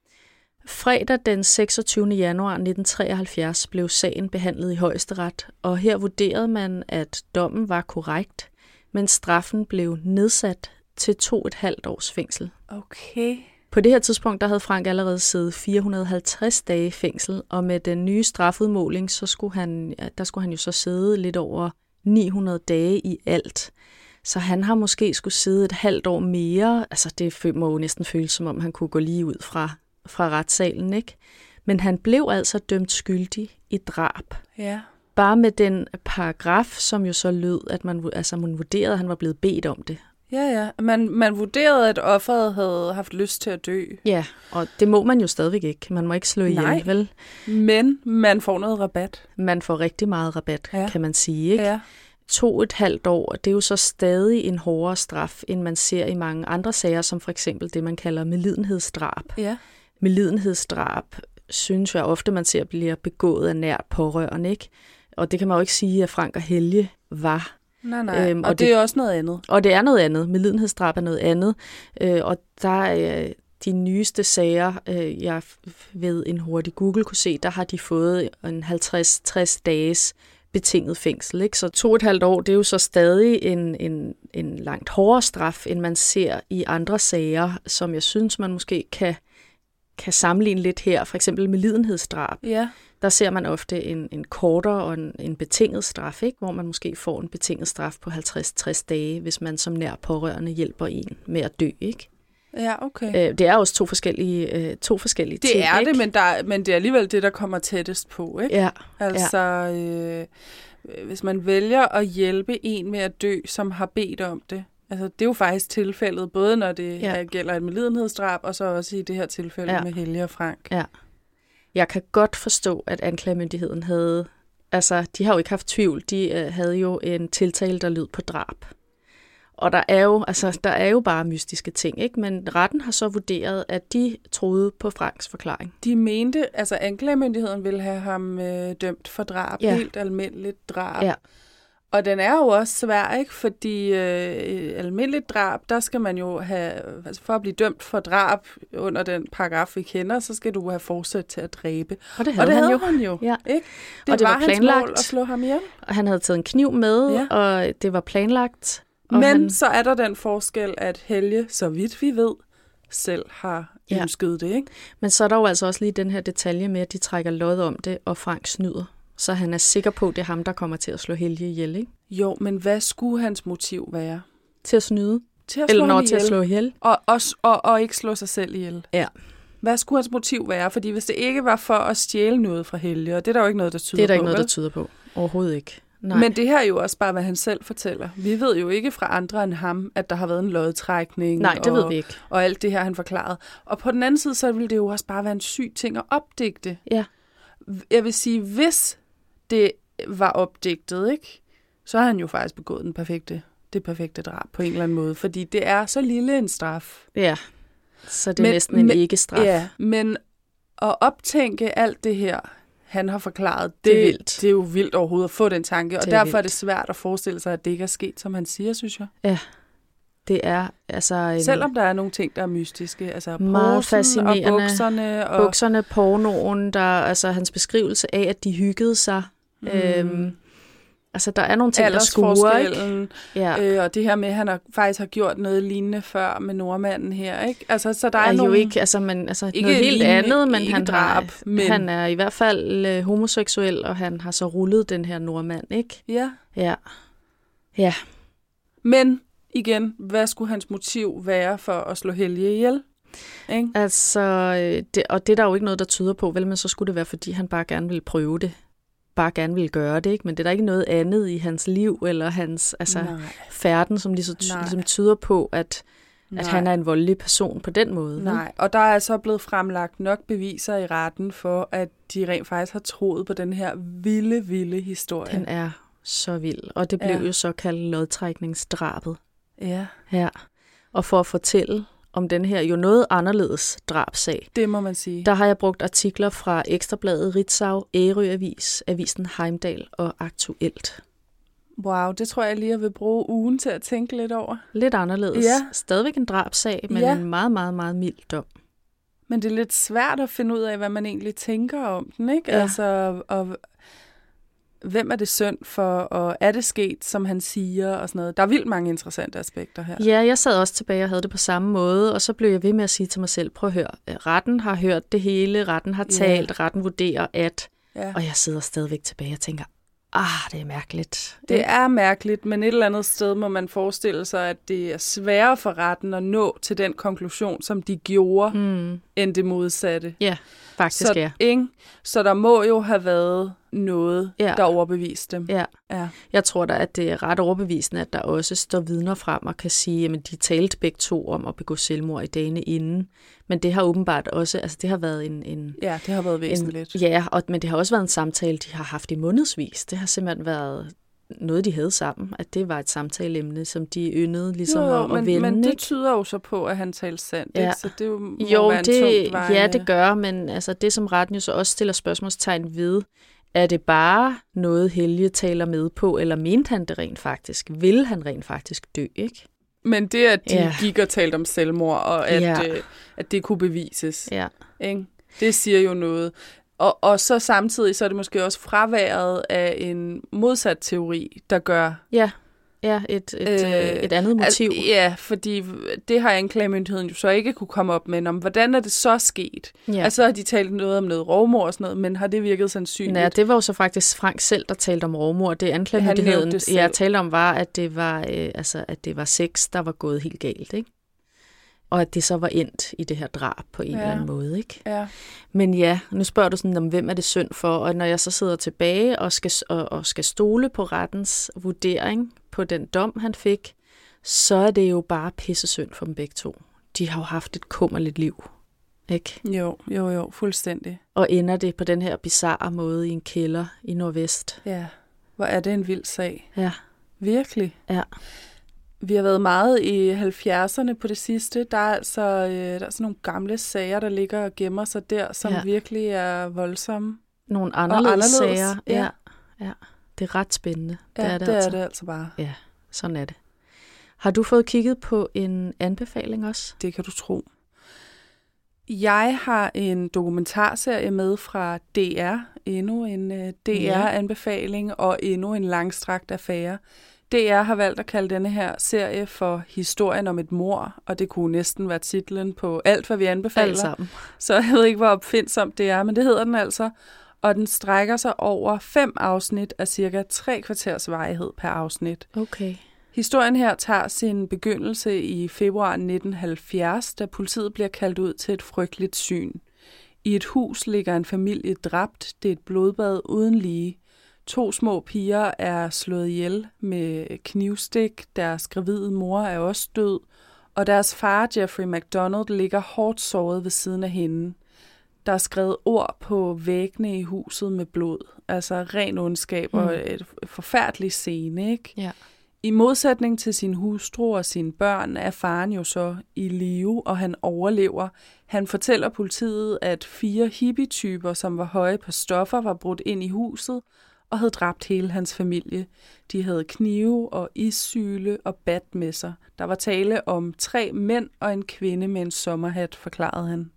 S1: Fredag den seksogtyvende januar nitten treoghalvfjerds blev sagen behandlet i Højesteret, og her vurderede man, at dommen var korrekt, men straffen blev nedsat til to og et halvt års fængsel.
S2: Okay.
S1: På det her tidspunkt, der havde Frank allerede siddet fire hundrede og halvtreds dage i fængsel, og med den nye strafudmåling, så skulle han, der skulle han jo så sidde lidt over ni hundrede dage i alt. Så han har måske skulle sidde et halvt år mere. Altså det må jo næsten føles, som om han kunne gå lige ud fra, fra retssalen, ikke? Men han blev altså dømt skyldig i drab.
S2: Ja.
S1: Bare med den paragraf, som jo så lød, at man, altså man vurderede, at han var blevet bedt om det.
S2: Ja, ja. Man, man vurderede, at offeret havde haft lyst til at dø.
S1: Ja, og det må man jo stadigvæk ikke. Man må ikke slå ihjel,
S2: Nej,
S1: vel?
S2: Men man får noget rabat.
S1: Man får rigtig meget rabat, ja. Kan man sige, ikke?
S2: Ja.
S1: To et halvt år, det er jo så stadig en hårdere straf, end man ser i mange andre sager, som for eksempel det, man kalder medlidenhedsdrab.
S2: Ja.
S1: Medlidenhedsdrab synes jeg ofte, man ser bliver begået af nært pårørende, ikke? Og det kan man jo ikke sige, at Frank og Helge var.
S2: Nej, nej. Øhm, og, og det, det er også noget andet.
S1: Og det er noget andet. Medlidenhedsdrab er noget andet. Øh, og der er de nyeste sager, øh, jeg ved en hurtig Google kunne se, der har de fået en halvtreds til tres dages betinget fængsel. Ikke? Så to og et halvt år, det er jo så stadig en, en, en langt hårdere straf, end man ser i andre sager, som jeg synes, man måske kan, kan sammenligne lidt her. For eksempel medlidenhedsdrab.
S2: Ja.
S1: Der ser man ofte en, en kortere og en, en betinget straf, ikke? Hvor man måske får en betinget straf på halvtreds til tres dage, hvis man som nær pårørende hjælper en med at dø, ikke?
S2: Ja, okay.
S1: Øh, det er også to forskellige, øh, to forskellige
S2: det
S1: ting,
S2: er
S1: ikke?
S2: det, men, der, men det er alligevel det, der kommer tættest på, ikke?
S1: Ja.
S2: Altså,
S1: ja.
S2: Øh, hvis man vælger at hjælpe en med at dø, som har bedt om det, altså det er jo faktisk tilfældet, både når det ja. gælder et medlidenhedsdrab, og så også i det her tilfælde ja. med Helge og Frank.
S1: Ja. Jeg kan godt forstå, at anklagemyndigheden havde, altså de har jo ikke haft tvivl, de øh, havde jo en tiltale, der lød på drab. Og der er jo, altså der er jo bare mystiske ting, ikke? Men retten har så vurderet, at de troede på Franks forklaring.
S2: De mente, altså anklagemyndigheden ville have ham øh, dømt for drab, ja. Helt almindeligt drab.
S1: Ja.
S2: Og den er jo også svær, ikke? Fordi øh, almindeligt drab, der skal man jo have, altså for at blive dømt for drab under den paragraf, vi kender, så skal du have forsæt til at dræbe.
S1: Og det havde,
S2: og det
S1: han,
S2: havde
S1: jo.
S2: han jo.
S1: Ja.
S2: Ikke? Det,
S1: og det
S2: var,
S1: var planlagt.
S2: Hans mål at slå ham ihjel.
S1: Og han havde taget en kniv med, ja. Og det var planlagt.
S2: Men
S1: han...
S2: så er der den forskel, at Helge, så vidt vi ved, selv har ønsket ja. det, ikke?
S1: Men så er der jo altså også lige den her detalje med, at de trækker lod om det, og Frank snyder. Så han er sikker på, at det er ham, der kommer til at slå Helge ihjel, ikke?
S2: Jo, men hvad skulle hans motiv være?
S1: Til at snyde?
S2: Til at
S1: Eller
S2: slå
S1: når til at slå ihjel?
S2: Og, og, og, og ikke slå sig selv ihjel?
S1: Ja.
S2: Hvad skulle hans motiv være? Fordi hvis det ikke var for at stjæle noget fra Helge, og det er der jo ikke noget, der tyder på.
S1: Det er der
S2: på,
S1: ikke noget,
S2: vel?
S1: der tyder på. Overhovedet ikke. Nej.
S2: Men det her er jo også bare, hvad han selv fortæller. Vi ved jo ikke fra andre end ham, at der har været en lodtrækning.
S1: Nej, det
S2: og,
S1: ved vi ikke.
S2: Og alt det her, han forklarede. Og på den anden side, så ville det jo også bare være en syg ting at opdigte.
S1: Ja.
S2: Jeg vil sige, hvis det var opdigtet, ikke, så har han jo faktisk begået den perfekte, det perfekte drab på en eller anden måde. Fordi det er så lille en straf.
S1: Ja, så det er men, næsten en ikke-straf.
S2: Ja, men at optænke alt det her, han har forklaret, det,
S1: det, er vildt.
S2: det er jo vildt overhovedet at få den tanke, og
S1: det
S2: derfor
S1: vildt.
S2: er det svært at forestille sig, at det ikke er sket, som han siger, synes jeg.
S1: Ja, Det er altså en
S2: selvom der er nogle ting, der er mystiske, altså
S1: meget
S2: posen
S1: fascinerende.
S2: Og bukserne. Og
S1: bukserne, pornoen, der, altså hans beskrivelse af, at de hyggede sig. Mm. Øhm, altså, der er nogle ting, der skuer, ikke? Ja.
S2: Øh, og det her med, at han har, faktisk har gjort noget lignende før med nordmanden her, ikke? Altså, så der er,
S1: er
S2: nogle...
S1: jo ikke, altså, men, altså
S2: ikke
S1: noget helt
S2: lignende,
S1: andet, men, han,
S2: drab,
S1: har,
S2: men
S1: han er i hvert fald øh, homoseksuel, og han har så rullet den her nordmand, ikke?
S2: Ja.
S1: Ja. Ja.
S2: Men igen, hvad skulle hans motiv være for at slå Helge ihjel? Ikke?
S1: Altså, det, og det er der jo ikke noget, der tyder på, vel, men så skulle det være, fordi han bare gerne ville prøve det. Bare gerne ville gøre det, ikke? Men det er der ikke noget andet i hans liv, eller hans altså, færden, som ligesom, ligesom tyder på, at, at han er en voldelig person på den måde.
S2: Nej, og der er altså blevet fremlagt nok beviser i retten for, at de rent faktisk har troet på den her vilde, vilde historie.
S1: Den er så vild, og det blev ja. jo så kaldt lodtrækningsdrabet.
S2: Ja.
S1: Ja. Og for at fortælle om den her jo noget anderledes drabsag.
S2: Det må man sige.
S1: Der har jeg brugt artikler fra Ekstrabladet, Ritzau, Ærø Avis, Avisen Heimdal og Aktuelt.
S2: Wow, det tror jeg lige, jeg vil bruge ugen til at tænke lidt over.
S1: Lidt anderledes.
S2: Ja.
S1: Stadigvæk en drabsag, men ja. en meget, meget, meget mild dom.
S2: Men det er lidt svært at finde ud af, hvad man egentlig tænker om den, ikke?
S1: Ja.
S2: Altså, og hvem er det synd for, og er det sket, som han siger, og sådan noget. Der er vildt mange interessante aspekter her.
S1: Ja, jeg sad også tilbage og havde det på samme måde, og så blev jeg ved med at sige til mig selv, prøv at høre, retten har hørt det hele, retten har talt, ja. retten vurderer at, ja. og jeg sidder stadigvæk tilbage og tænker, ah, det er mærkeligt.
S2: Det er mærkeligt, men et eller andet sted må man forestille sig, at det er sværere for retten at nå til den konklusion, som de gjorde, mm. end det modsatte.
S1: Ja, faktisk
S2: så,
S1: ja.
S2: Ikke? Så der må jo have været noget, ja. der overbeviste dem.
S1: Ja.
S2: ja.
S1: Jeg tror da, at det er ret overbevisende, at der også står vidner frem og kan sige, at de talte begge to om at begå selvmord i dagene inden. Men det har åbenbart også, altså det har været en... en
S2: ja, det har været væsentligt.
S1: En, ja, og, men det har også været en samtale, de har haft i månedsvis. Det har simpelthen været noget, de havde sammen. At det var et samtaleemne, som de yndede ligesom
S2: jo, jo,
S1: at,
S2: men,
S1: at vende.
S2: Men det tyder jo så på, at han talte sandt,
S1: ja.
S2: ikke? Så det jo, må
S1: jo,
S2: være en
S1: det,
S2: tung
S1: ja, det gør, men altså, det som retten jo så også stiller spørgsmålstegn ved, er det bare noget, Helge taler med på, eller mente han det rent faktisk? Vil han rent faktisk dø, ikke?
S2: Men det, at de
S1: ja.
S2: gik og talte om selvmord, og at,
S1: ja.
S2: øh, at det kunne bevises,
S1: ja.
S2: ikke? Det siger jo noget. Og, og så samtidig, så er det måske også fraværet af en modsat teori, der gør...
S1: Ja, ja et, et, øh, et andet motiv.
S2: Altså, ja, fordi det har anklagemyndigheden jo så ikke kunne komme op med, om hvordan er det så sket? Ja. Altså har de talt noget om noget rovmord og sådan noget, men har det virket sandsynligt?
S1: Ja, det var jo så faktisk Frank selv, der talte om rovmord. Det anklagemyndigheden, jeg talte om, var, at det var, øh, altså, at det var sex, der var gået helt galt, ikke? Og at det så var endt i det her drab på en ja. eller anden måde, ikke?
S2: Ja.
S1: Men ja, nu spørger du sådan, om hvem er det synd for? Og når jeg så sidder tilbage og skal, og, og skal stole på rettens vurdering på den dom, han fik, så er det jo bare pisse synd for dem begge to. De har jo haft et kummerligt liv, ikke?
S2: Jo, jo, jo, fuldstændig.
S1: Og ender det på den her bizarre måde i en kælder i Nordvest.
S2: Ja, hvor er det en vild sag.
S1: Ja.
S2: Virkelig.
S1: Ja.
S2: Vi har været meget i halvfjerdserne på det sidste. Der er altså øh, der er sådan nogle gamle sager, der ligger og gemmer sig der, som ja. virkelig er voldsomme.
S1: Nogle anderledes, anderledes sager.
S2: Ja.
S1: Ja. ja, det er ret spændende.
S2: Ja,
S1: det er det,
S2: det,
S1: altså.
S2: er det altså bare.
S1: Ja, sådan er det. Har du fået kigget på en anbefaling også?
S2: Det kan du tro. Jeg har en dokumentarserie med fra D R. Endnu en uh, D R-anbefaling ja. og endnu en langstrakt affære. D R har valgt at kalde denne her serie for Historien om et mord, og det kunne næsten være titlen på alt, hvad vi anbefaler.
S1: Alt sammen.
S2: Så jeg ved ikke, hvor opfindsomt det er, men det hedder den altså. Og den strækker sig over fem afsnit af cirka tre kvarters varighed per afsnit.
S1: Okay.
S2: Historien her tager sin begyndelse i februar nitten halvfjerds, da politiet bliver kaldt ud til et frygteligt syn. I et hus ligger en familie dræbt. Det er et blodbad uden lige. To små piger er slået ihjel med knivstik. Deres gravide mor er også død. Og deres far, Jeffrey McDonald, ligger hårdt såret ved siden af hende. Der er skrevet ord på væggene i huset med blod. Altså ren ondskab mm. og et forfærdeligt scene, ikke?
S1: Ja.
S2: I modsætning til sin hustru og sine børn er faren jo så i live, og han overlever. Han fortæller politiet, at fire hippie-typer, som var høje på stoffer, var brudt ind i huset, og havde dræbt hele hans familie. De havde knive og issyle og bat med sig. Der var tale om tre mænd og en kvinde med en sommerhat, forklarede han.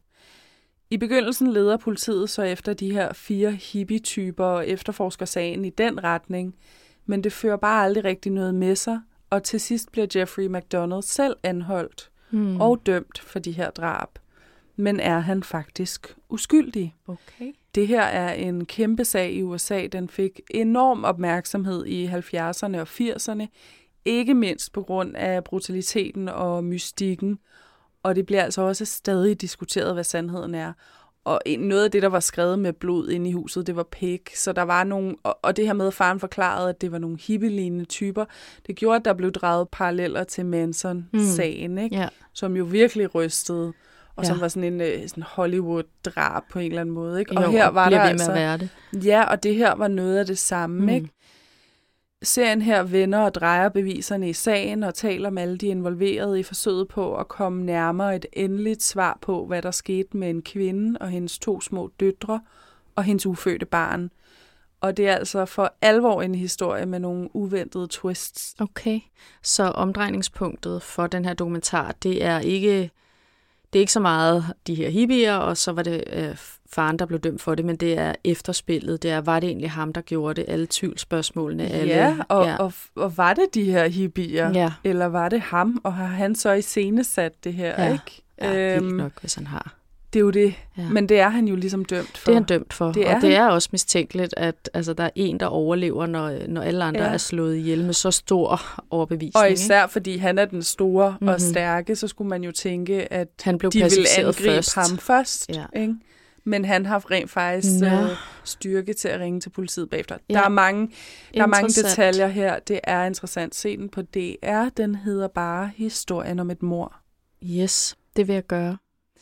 S2: I begyndelsen leder politiet så efter de her fire hippie-typer og efterforsker sagen i den retning, men det fører bare aldrig rigtig noget med sig, og til sidst bliver Jeffrey MacDonald selv anholdt hmm. og dømt for de her drab. Men er han faktisk uskyldig?
S1: Okay.
S2: Det her er en kæmpe sag i U S A. Den fik enorm opmærksomhed i halvfjerdserne og firserne, ikke mindst på grund af brutaliteten og mystikken. Og det bliver altså også stadig diskuteret, hvad sandheden er. Og noget af det, der var skrevet med blod inde i huset, det var pæk. Så der var nogle, og det her med, at faren forklarede, at det var nogle hippie-lignende typer, det gjorde, at der blev draget paralleller til Manson-sagen, mm. ikke? Yeah. Som jo virkelig rystede, og ja. som var sådan en sådan Hollywood-drab på en eller anden måde, ikke? Og
S1: jo,
S2: her var der altså,
S1: med at være det.
S2: Ja, og det her var noget af det samme, mm. ikke? Serien her vender og drejer beviserne i sagen og taler med alle de involverede i forsøget på at komme nærmere et endeligt svar på, hvad der skete med en kvinde og hendes to små døtre og hendes ufødte barn. Og det er altså for alvor en historie med nogle uventede twists.
S1: Okay, så omdrejningspunktet for den her dokumentar, det er ikke, det er ikke så meget de her hippier, og så var det øh, faren, der blev dømt for det, men det er efterspillet. Det er, var det egentlig ham, der gjorde det? Alle tvivlsspørgsmålene. Alle,
S2: ja, og, ja. Og, og var det de her hippier? Ja. Eller var det ham? Og har han så iscenesat det her,
S1: ja.
S2: ikke?
S1: Ja, vildt nok, hvis han har.
S2: Det er jo det. Ja. Men det er han jo ligesom dømt for.
S1: Det er han dømt for. Det og han. Det er også mistænkeligt, at altså, der er en, der overlever, når, når alle andre ja. er slået ihjel med så stor overbevisning.
S2: Og især ikke? Fordi han er den store mm-hmm. og stærke, så skulle man jo tænke, at
S1: han blev
S2: de ville angribe
S1: først.
S2: ham først. Ja. Ikke? Men han har rent faktisk øh, styrke til at ringe til politiet bagefter. Ja. Der er mange, der er mange detaljer her. Det er interessant. Se den på D R. Den hedder bare Historien om et mord.
S1: Yes, det vil jeg gøre.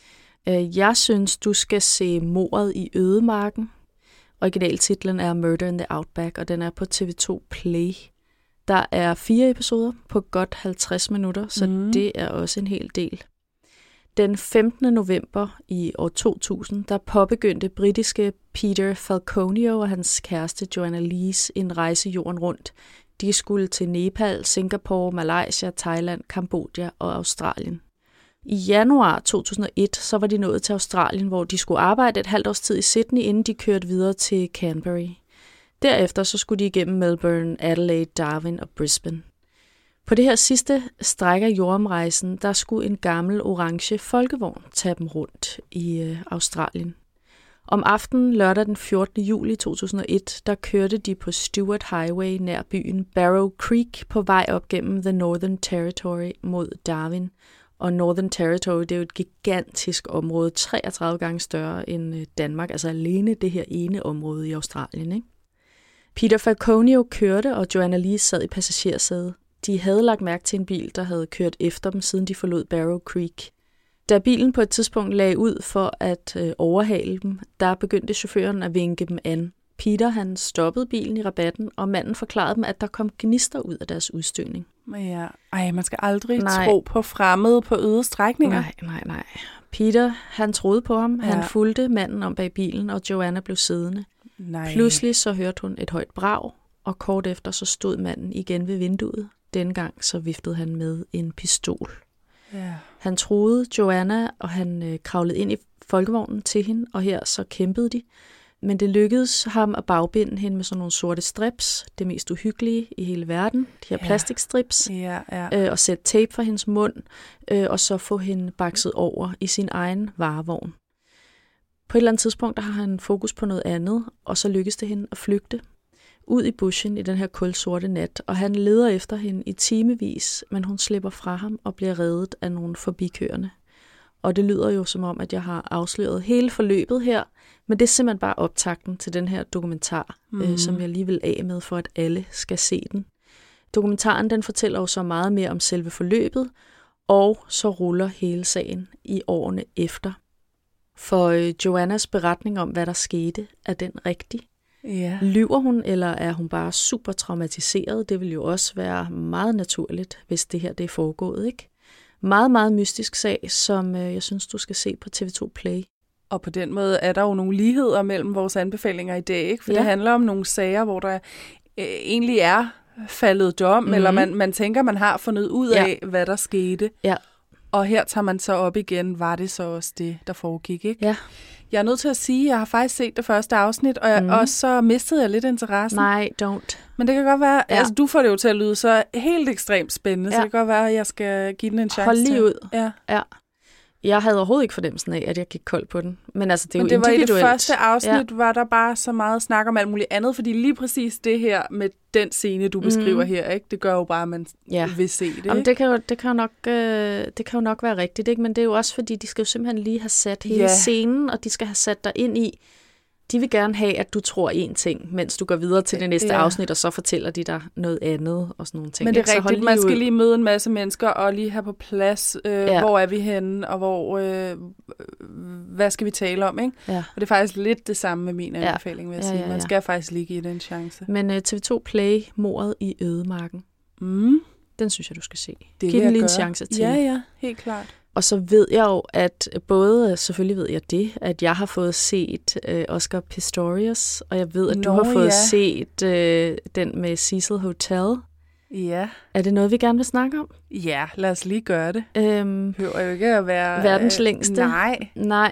S1: Jeg synes, du skal se Mordet i ødemarken. Originaltitlen er Murder in the Outback, og den er på T V to Play. Der er fire episoder på godt halvtreds minutter, så mm. det er også en hel del. Den femtende november i år to tusind, der påbegyndte britiske Peter Falconio og hans kæreste Joanna Lees en rejse jorden rundt. De skulle til Nepal, Singapore, Malaysia, Thailand, Kambodja og Australien. I januar to tusind og et, så var de nået til Australien, hvor de skulle arbejde et halvt års tid i Sydney, inden de kørte videre til Canberra. Derefter så skulle de igennem Melbourne, Adelaide, Darwin og Brisbane. På det her sidste stræk af jordomrejsen, der skulle en gammel orange folkevogn tage dem rundt i øh, Australien. Om aftenen lørdag den fjortende juli to tusind og et, der kørte de på Stewart Highway nær byen Barrow Creek på vej op gennem The Northern Territory mod Darwin. Og Northern Territory, det er jo et gigantisk område, treogtredive gange større end Danmark, altså alene det her ene område i Australien, ikke? Peter Falconio kørte, og Joanna Lees sad i passagersædet. De havde lagt mærke til en bil, der havde kørt efter dem, siden de forlod Barrow Creek. Da bilen på et tidspunkt lagde ud for at øh, overhale dem, der begyndte chaufføren at vinke dem an. Peter han stoppede bilen i rabatten, og manden forklarede dem, at der kom gnister ud af deres udstødning.
S2: Ja, ej, man skal aldrig nej. tro på fremmede på øde strækninger.
S1: Nej, nej, nej. Peter, han troede på ham. Ja. Han fulgte manden om bag bilen, og Joanna blev siddende. Nej. Pludselig så hørte hun et højt brag, og kort efter så stod manden igen ved vinduet. Denne gang så viftede han med en pistol. Ja. Han troede Joanna, og han øh, kravlede ind i folkevognen til hende, og her så kæmpede de. Men det lykkedes ham at bagbinde hende med sådan nogle sorte strips, det mest uhyggelige i hele verden, de her ja. plastikstrips,
S2: ja, ja.
S1: Øh, og sætte tape for hendes mund, øh, og så få hende bakset over i sin egen varevogn. På et eller andet tidspunkt der har han fokus på noget andet, og så lykkes det hende at flygte ud i bushen i den her kulsorte nat, og han leder efter hende i timevis, men hun slipper fra ham og bliver reddet af nogle forbikørende. Og det lyder jo som om, at jeg har afsløret hele forløbet her, men det er simpelthen bare optakten til den her dokumentar, mm. øh, som jeg lige vil af med, for at alle skal se den. Dokumentaren den fortæller jo så meget mere om selve forløbet, og så ruller hele sagen i årene efter. For øh, Joannas beretning om, hvad der skete, er den rigtig?
S2: Yeah.
S1: Lyver hun, eller er hun bare super traumatiseret? Det vil jo også være meget naturligt, hvis det her det er foregået, ikke? Meget, meget mystisk sag, som øh, jeg synes, du skal se på T V to Play.
S2: Og på den måde er der jo nogle ligheder mellem vores anbefalinger i dag, ikke? For
S1: Ja.
S2: det handler om nogle sager, hvor der øh, egentlig er faldet dom, mm-hmm. eller man, man tænker, man har fundet ud af, ja. hvad der skete.
S1: Ja.
S2: Og her tager man så op igen, var det så også det, der foregik, ikke?
S1: Ja.
S2: Jeg er nødt til at sige, at jeg har faktisk set det første afsnit, og, jeg, mm. og så mistede jeg lidt interessen.
S1: Nej, don't.
S2: Men det kan godt være,
S1: Ja.
S2: altså du får det jo til at lyde så helt ekstremt spændende, ja. så
S1: Ja.
S2: det kan godt være, at jeg skal give den en chance.
S1: Hold lige
S2: til.
S1: ud.
S2: Ja.
S1: Ja. Jeg havde overhovedet ikke fornemmelsen af, at jeg gik kold på den. Men altså, det er
S2: Men
S1: jo
S2: det var i det
S1: individuelt.
S2: første afsnit,
S1: Ja.
S2: var der bare så meget snak om alt muligt andet, fordi lige præcis det her med den scene, du beskriver mm. her, ikke, det gør jo bare, at man
S1: Ja.
S2: vil se det.
S1: Jamen,
S2: Ikke?
S1: det, kan jo, det, kan jo nok, øh, det kan jo nok være rigtigt, ikke? Men det er jo også, fordi de skal jo simpelthen lige have sat hele
S2: Ja.
S1: scenen, og de skal have sat dig ind i. De vil gerne have, at du tror én ting, mens du går videre til det næste
S2: Ja.
S1: afsnit, og så fortæller de dig noget andet og sådan nogle ting.
S2: Men det
S1: ikke? Så
S2: er
S1: hold
S2: rigtigt, man skal
S1: ud.
S2: lige møde en masse mennesker og lige have på plads, øh,
S1: Ja.
S2: hvor er vi henne, og hvor, øh, hvad skal vi tale om, ikke?
S1: Ja.
S2: Og det er faktisk lidt det samme med min
S1: Ja.
S2: anbefaling, vil jeg
S1: Ja,
S2: sige.
S1: ja, ja.
S2: Man skal faktisk lige give det en chance.
S1: Men uh, T V to Play, mordet i ødemarken,
S2: Mm,
S1: den synes jeg, du skal se.
S2: det
S1: Giv
S2: vil
S1: den
S2: jeg
S1: lige en
S2: gøre.
S1: chance til.
S2: Ja, ja, helt klart.
S1: Og så ved jeg jo, at både, selvfølgelig ved jeg det, at jeg har fået set øh, Oscar Pistorius, og jeg ved, at du
S2: Nå,
S1: har fået
S2: ja.
S1: set øh, den med Cecil Hotel.
S2: Ja.
S1: Er det noget, vi gerne vil snakke om?
S2: Ja, lad os lige gøre det.
S1: Øhm,
S2: Det behøver jo ikke at være...
S1: verdens
S2: øh,
S1: længste?
S2: Nej.
S1: Nej.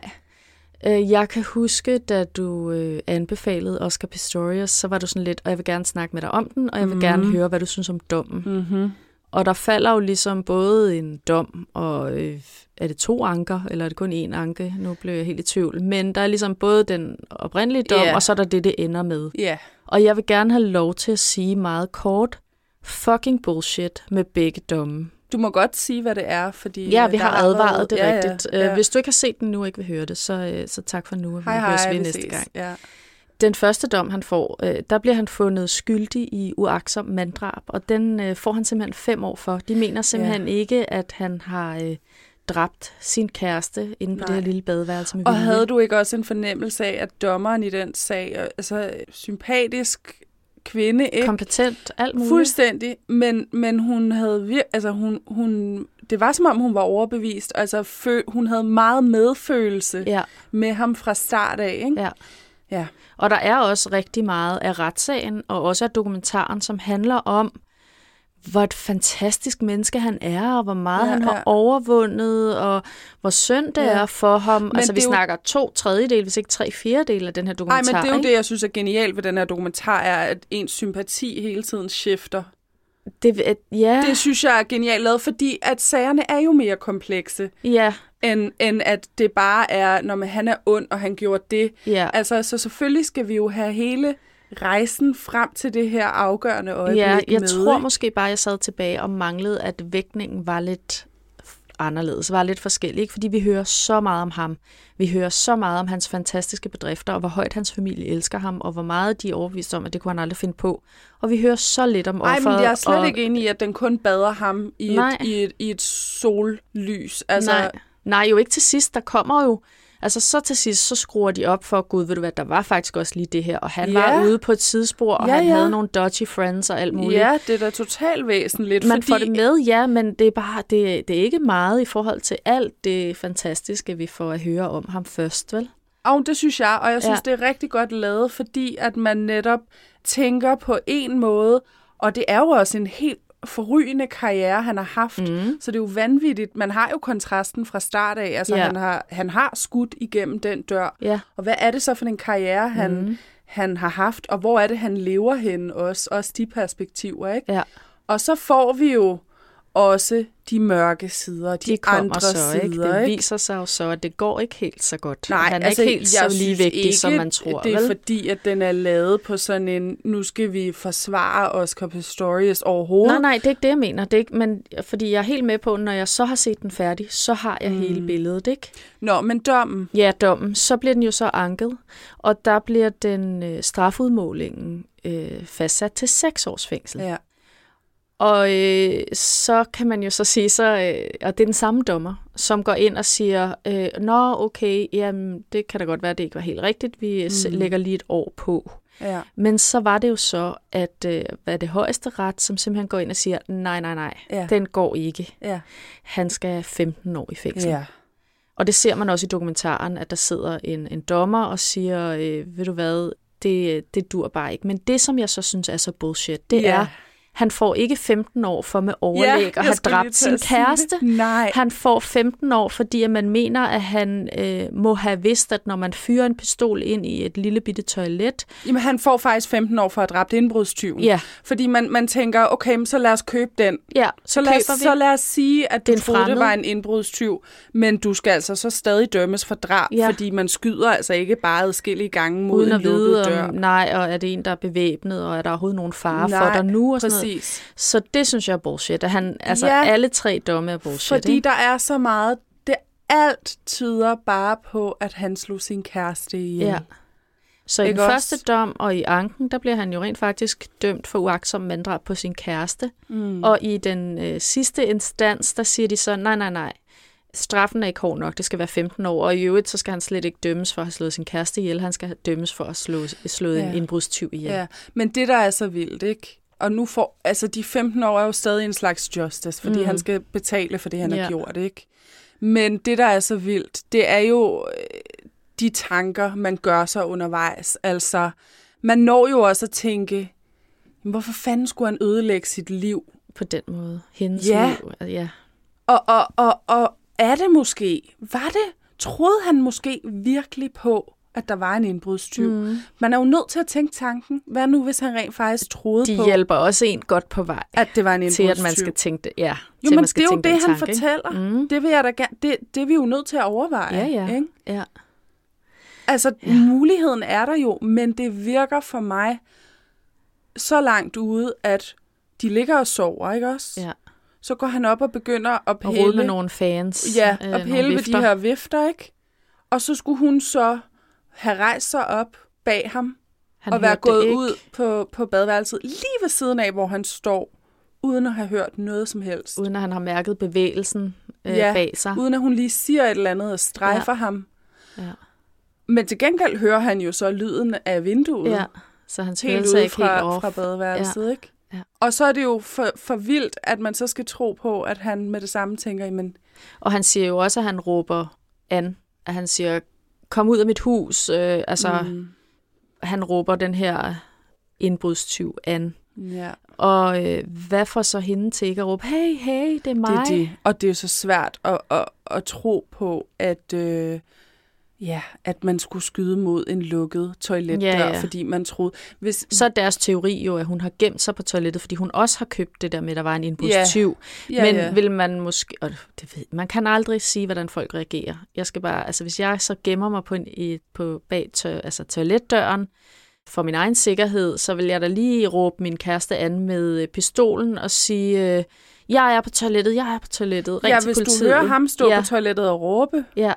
S1: Øh, jeg kan huske, da du øh, anbefalede Oscar Pistorius, så var du sådan lidt, og jeg vil gerne snakke med dig om den, og jeg vil
S2: Mhm.
S1: gerne høre, hvad du synes om dommen.
S2: Mm-hmm.
S1: Og der falder jo ligesom både en dom, og øh, er det to anker, eller er det kun én anke? Nu blev jeg helt i tvivl. Men der er ligesom både den oprindelige dom,
S2: Ja.
S1: og så er der det, det ender med.
S2: Ja.
S1: Og jeg vil gerne have lov til at sige meget kort, fucking bullshit med begge domme.
S2: Du må godt sige, hvad det er, fordi...
S1: Ja,
S2: øh,
S1: vi
S2: der
S1: har
S2: er allerede-
S1: advaret det
S2: ja,
S1: rigtigt.
S2: Ja, ja.
S1: Hvis du ikke har set den nu og ikke vil høre det, så, øh, så tak for nu, og vi
S2: Hej, hej,
S1: høres ved
S2: vi
S1: næste
S2: ses.
S1: gang.
S2: Ja.
S1: Den første dom, han får, øh, der bliver han fundet skyldig i uagtsom manddrab, og den øh, får han simpelthen fem år for. De mener simpelthen ja. ikke, at han har øh, dræbt sin kæreste inde på
S2: Nej.
S1: det her lille badeværelse med
S2: Og
S1: vilje.
S2: havde du ikke også en fornemmelse af, at dommeren i den sag, øh, altså sympatisk kvinde, ikke?
S1: Kompetent, alt muligt.
S2: Fuldstændig, men, men hun havde vir- altså hun, hun, det var som om hun var overbevist, altså fø- hun havde meget medfølelse
S1: Ja,
S2: med ham fra start af, ikke?
S1: ja.
S2: Ja.
S1: Og der er også rigtig meget af retssagen, og også af dokumentaren, som handler om, hvor et fantastisk menneske han er, og hvor meget
S2: Ja,
S1: ja, han har
S2: ja.
S1: overvundet, og hvor synd det
S2: Ja.
S1: er for ham.
S2: Men
S1: Altså, vi
S2: det er jo-
S1: snakker to tredjedel, hvis ikke tre fjerdedel af den her
S2: Nej,
S1: dokumentar.
S2: men det er jo
S1: ikke?
S2: det, jeg synes er genialt ved den her dokumentar, er, at ens sympati hele tiden skifter.
S1: Det, at- ja,
S2: Det synes jeg er genialt lavet, fordi at sagerne er jo mere komplekse,
S1: ja,
S2: end, end at det bare er, når man, han er ond, og han gjorde det.
S1: ja.
S2: Altså, så selvfølgelig skal vi jo have hele rejsen frem til det her afgørende øjeblik
S1: Ja, jeg
S2: med.
S1: tror
S2: ikke?
S1: måske bare, jeg sad tilbage og manglede, at vægtningen var lidt anderledes, var lidt forskellig, ikke? Fordi vi hører så meget om ham. Vi hører så meget om hans fantastiske bedrifter, og hvor højt hans familie elsker ham, og hvor meget de er overbevist om, at det kunne han aldrig finde på. Og vi hører så lidt om
S2: Nej,
S1: offeret.
S2: men jeg er slet
S1: og...
S2: ikke enig i, at den kun bader ham i et,
S1: Nej.
S2: i, et, i et sollys. Altså,
S1: Nej. Nej, jo ikke til sidst. Der kommer jo... Altså, så til sidst, så skruer de op for, gud, ved du hvad, der var faktisk også lige det her. Og han
S2: Ja.
S1: var ude på et sidespor, og
S2: Ja,
S1: han
S2: ja.
S1: havde nogle dodgy friends og alt muligt.
S2: ja, det er da totalt væsentligt.
S1: Man
S2: fordi...
S1: får det med, ja, men det er bare det, det er ikke meget i forhold til alt det fantastiske, vi får at høre om ham først, vel?
S2: Og det synes jeg, og jeg synes,
S1: Ja.
S2: det er rigtig godt lavet, fordi at man netop tænker på en måde, og det er jo også en helt forrygende karriere, han har haft.
S1: Mm.
S2: Så det er jo vanvittigt. Man har jo kontrasten fra start af. Altså,
S1: Ja.
S2: han, har, han har skudt igennem den dør.
S1: Ja.
S2: Og hvad er det så for en karriere, han,
S1: Mm.
S2: han har haft, og hvor er det, han lever hen også? Også de perspektiver, ikke?
S1: Ja.
S2: Og så får vi jo også de mørke sider, de,
S1: De kommer
S2: andre
S1: så,
S2: sider.
S1: ikke? Det viser sig jo så, at det går ikke helt så godt.
S2: Nej,
S1: han er
S2: altså,
S1: ikke helt
S2: jeg
S1: så
S2: synes
S1: ligevægtig,
S2: ikke,
S1: som man tror,
S2: det er
S1: vel?
S2: fordi, at den er lavet på sådan en, nu skal vi forsvare Oscar Pistorius overhovedet.
S1: Nej, nej, det er ikke det, jeg mener. Det er ikke, men fordi jeg er helt med på, når jeg så har set den færdig, så har jeg mm. hele billedet, ikke?
S2: Nå, men dommen.
S1: Ja, dommen. Så bliver den jo så anket, og der bliver den øh, strafudmålingen øh, fastsat til seks års fængsel.
S2: Ja.
S1: Og øh, så kan man jo så sige, så, øh, og det er den samme dommer, som går ind og siger, øh, nå okay, jamen, det kan da godt være, at det ikke var helt rigtigt, vi mm. lægger lige et år på.
S2: Ja.
S1: Men så var det jo så, at øh, hvad er det højeste ret, som simpelthen går ind og siger, nej, nej, nej,
S2: Ja.
S1: den går ikke.
S2: Ja.
S1: Han skal have femten år i fængsel.
S2: Ja.
S1: Og det ser man også i dokumentaren, at der sidder en, en dommer og siger, øh, ved du hvad, det, det dur bare ikke. Men det, som jeg så synes er så bullshit, det yeah. er, han får ikke femten år for med overlæg yeah, at have dræbt sin kæreste.
S2: Nej.
S1: Han får femten år, fordi at man mener, at han øh, må have vidst, at når man fyrer en pistol ind i et lille bitte toilet...
S2: Jamen, han får faktisk femten år for at have dræbt indbrudstyven.
S1: Ja.
S2: Fordi man, man tænker, okay, men så lad os købe den.
S1: Ja, så,
S2: så, lad os, så lad os sige, at du troede, det var en indbrudstyv, men du skal altså så stadig dømmes for drab, ja. Fordi man skyder altså ikke bare adskillige gange mod uden en lukket dør. Om,
S1: nej, og er det en, der er bevæbnet, og er der overhovedet nogen fare nej, for dig nu? Og sådan
S2: præcis.
S1: Noget. Så det synes jeg er bullshit. At han, altså ja, alle tre domme er bullshit.
S2: Fordi
S1: ikke?
S2: Der er så meget, det alt tyder bare på, at han slog sin kæreste ihjel. Ja.
S1: Så i den også? første dom og i anken, der bliver han jo rent faktisk dømt for uagtsom manddrab på sin kæreste. Mm. Og i den øh, sidste instans, der siger de så, nej, nej, nej, straffen er ikke hård nok, det skal være femten år, og i øvrigt, så skal han slet ikke dømmes for at have slået sin kæreste ihjel, han skal dømmes for at have slået, slået ja. en indbrudstyv ihjel. Ja.
S2: Men det, der er så vildt, ikke? Og nu får, altså de femten år er jo stadig en slags justice, fordi mm. han skal betale for det, han ja. har gjort, ikke? Men det, der er så vildt, det er jo de tanker, man gør sig undervejs. Altså, man når jo også at tænke, hvorfor fanden skulle han ødelægge sit liv?
S1: På den måde. Hendes
S2: ja.
S1: liv. Ja.
S2: Og, og, og, og er det måske, var det, troede han måske virkelig på, at der var en indbrudstyv? Mm. Man er jo nødt til at tænke tanken. Hvad nu, hvis han rent faktisk troede
S1: De
S2: på...
S1: De hjælper også en godt på vej.
S2: At det var en indbrudstyv.
S1: Til at man skal tænke det, ja.
S2: Jo, men det er jo det, han tanke, fortæller. Mm. Det, vil jeg da gerne, det, det er vi jo nødt til at overveje.
S1: Ja, ja.
S2: Ikke?
S1: ja.
S2: Altså, ja. muligheden er der jo, men det virker for mig så langt ude, at de ligger og sover, ikke også?
S1: Ja.
S2: Så går han op og begynder at pille...
S1: Og rulle med nogle fans.
S2: Ja, og øh, pille ved de her vifter, ikke? Og så skulle hun så have rejst sig op bag ham, han og være gået ud på, på badeværelset, lige ved siden af, hvor han står, uden at have hørt noget som helst.
S1: Uden at han har mærket bevægelsen øh,
S2: ja,
S1: bag sig.
S2: Uden at hun lige siger et eller andet og strejfer ja. ham.
S1: Ja.
S2: Men til gengæld hører han jo så lyden af vinduet.
S1: Ja, så hans
S2: helt
S1: ude
S2: fra, fra badeværelset, ja. ikke?
S1: Ja.
S2: Og så er det jo for, for vildt, at man så skal tro på, at han med det samme tænker, men...
S1: Og han siger jo også, at han råber an, at han siger, kom ud af mit hus. Øh, altså, mm. han råber den her indbrudstyv an.
S2: Ja.
S1: Og øh, hvad får så hende til ikke at råbe, hey, hey, det er mig?
S2: Det er det. Og det er jo så svært at, at, at tro på, at... Øh, Ja, at man skulle skyde mod en lukket toiletdør, ja, ja. fordi man troede... Hvis...
S1: Så er deres teori jo, at hun har gemt sig på toilettet, fordi hun også har købt det der med, at der var en indbrudstyv. Ja. Ja, Men ja. vil man måske... Og det ved, man kan aldrig sige, hvordan folk reagerer. Jeg skal bare... Altså, hvis jeg så gemmer mig på, en, i, på bag tø, altså toiletdøren for min egen sikkerhed, så vil jeg da lige råbe min kæreste an med pistolen og sige... Øh, jeg er på toilettet, jeg er på toilettet. Ring
S2: ja,
S1: til
S2: hvis
S1: politiet.
S2: du hører ham stå
S1: ja.
S2: på toilettet og råbe...
S1: Ja.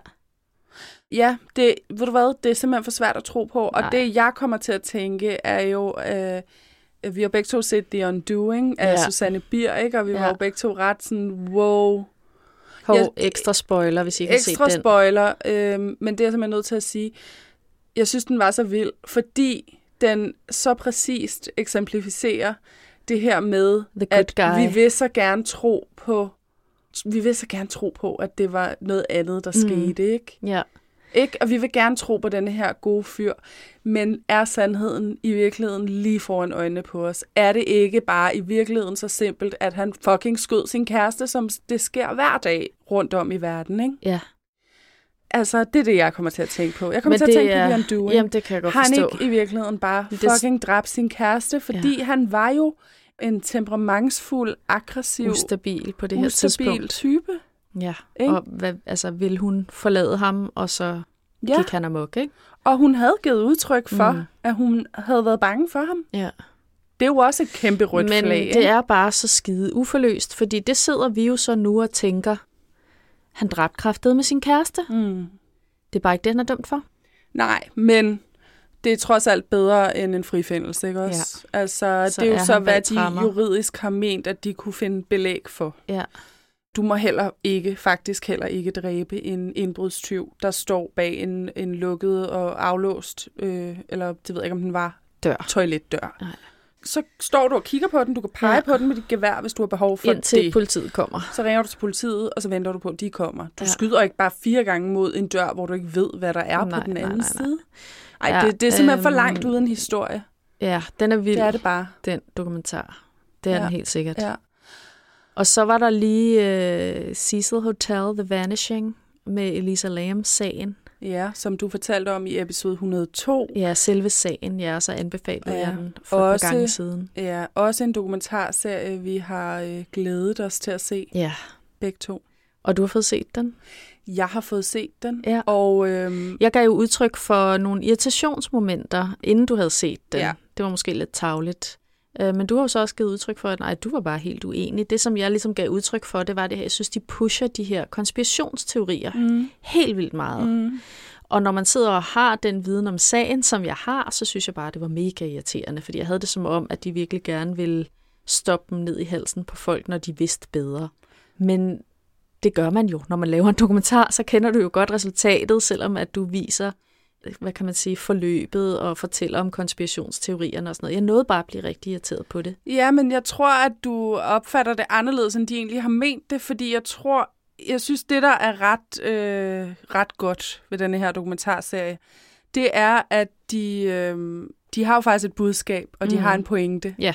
S2: Ja, det, ved du hvad, det er simpelthen for svært at tro på. Og Nej. det, jeg kommer til at tænke, er jo, øh, vi har begge to set The Undoing af ja. Susanne Bier, ikke? Og vi ja. var jo begge to ret sådan, wow.
S1: Hov, jeg, ekstra spoiler, hvis I ikke har set den.
S2: Ekstra spoiler, øh, men det er jeg simpelthen nødt til at sige. Jeg synes, den var så vild, fordi den så præcist eksemplificerer det her med, at
S1: guy.
S2: vi vil så gerne tro på, vi vil så gerne tro på, at det var noget andet, der mm. skete, ikke?
S1: Ja.
S2: Ikke? Og vi vil gerne tro på denne her gode fyr, men er sandheden i virkeligheden lige foran øjnene på os? Er det ikke bare i virkeligheden så simpelt, at han fucking skød sin kæreste, som det sker hver dag rundt om i verden, ikke?
S1: Ja.
S2: Altså, det er det, jeg kommer til at tænke på. Jeg kommer men til at tænke er... på The Undoing.
S1: Jamen, det kan jeg godt
S2: han
S1: forstå.
S2: Han ikke i virkeligheden bare fucking dræbt sin kæreste, fordi ja. han var jo en temperamentsfuld, aggressiv,
S1: ustabil på det her
S2: ustabil
S1: tidspunkt.
S2: type.
S1: Ja, ikke? Og hvad, altså, ville hun forlade ham, og så
S2: ja.
S1: gik han amok, ikke?
S2: Og hun havde givet udtryk for, mm. at hun havde været bange for ham.
S1: Ja.
S2: Det er jo også et kæmpe rødt
S1: Men
S2: flag.
S1: Men det er bare så skide uforløst, fordi det sidder vi jo så nu og tænker, han dræbte kraftet med sin kæreste.
S2: Mm.
S1: Det er bare ikke det, han er dømt for.
S2: Nej, men det er trods alt bedre end en frifindelse, ikke også? Ja. Altså, så det er jo er så, hvad de trammer. juridisk har ment, at de kunne finde belæg for.
S1: Ja.
S2: Du må heller ikke, faktisk heller ikke dræbe en indbrudstyv, der står bag en, en lukket og aflåst, øh, eller det ved jeg ikke, om den var,
S1: dør.
S2: toiletdør.
S1: Nej.
S2: så står du og kigger på den, du kan pege ja. på den med dit gevær, hvis du har behov for
S1: Indtil
S2: det.
S1: politiet kommer.
S2: Så ringer du til politiet, og så venter du på, at de kommer. Du
S1: ja.
S2: skyder ikke bare fire gange mod en dør, hvor du ikke ved, hvad der er
S1: nej,
S2: på den anden
S1: nej, nej, nej.
S2: side. Ej,
S1: ja,
S2: det, det er simpelthen
S1: øhm,
S2: for langt uden historie.
S1: Ja, den er vild.
S2: Det er det bare.
S1: Den dokumentar. Det er ja. den helt sikkert.
S2: Ja.
S1: Og så var der lige uh, Cecil Hotel, The Vanishing, med Elisa Lam-sagen.
S2: Ja, som du fortalte om i episode et hundrede og to.
S1: Ja, selve sagen, ja, så anbefalede ja. jeg den for
S2: også,
S1: et par gange siden.
S2: Ja, også en dokumentarserie, vi har øh, glædet os til at se.
S1: Ja.
S2: Begge to.
S1: Og du har fået set den?
S2: Jeg har fået set den.
S1: Ja.
S2: Og, øhm,
S1: jeg gav jo udtryk for nogle irritationsmomenter, inden du havde set den.
S2: Ja.
S1: Det var måske lidt tarveligt. Men du har jo så også givet udtryk for, at nej, du var bare helt uenig. Det, som jeg ligesom gav udtryk for, det var det her, jeg synes, de pusher de her konspirationsteorier mm. helt vildt meget. Mm. Og når man sidder og har den viden om sagen, som jeg har, så synes jeg bare, det var mega irriterende, fordi jeg havde det som om, at de virkelig gerne ville stoppe dem ned i halsen på folk, når de vidste bedre. Men det gør man jo. Når man laver en dokumentar, så kender du jo godt resultatet, selvom at du viser, hvad kan man sige, forløbet og fortæller om konspirationsteorierne og sådan noget. Jeg nåede bare at blive rigtig irriteret på det.
S2: Ja, men jeg tror, at du opfatter det anderledes, end de egentlig har ment det, fordi jeg tror, jeg synes, det der er ret, øh, ret godt ved denne her dokumentarserie, det er, at de, øh, de har jo faktisk et budskab, og de mm. har en pointe.
S1: Ja.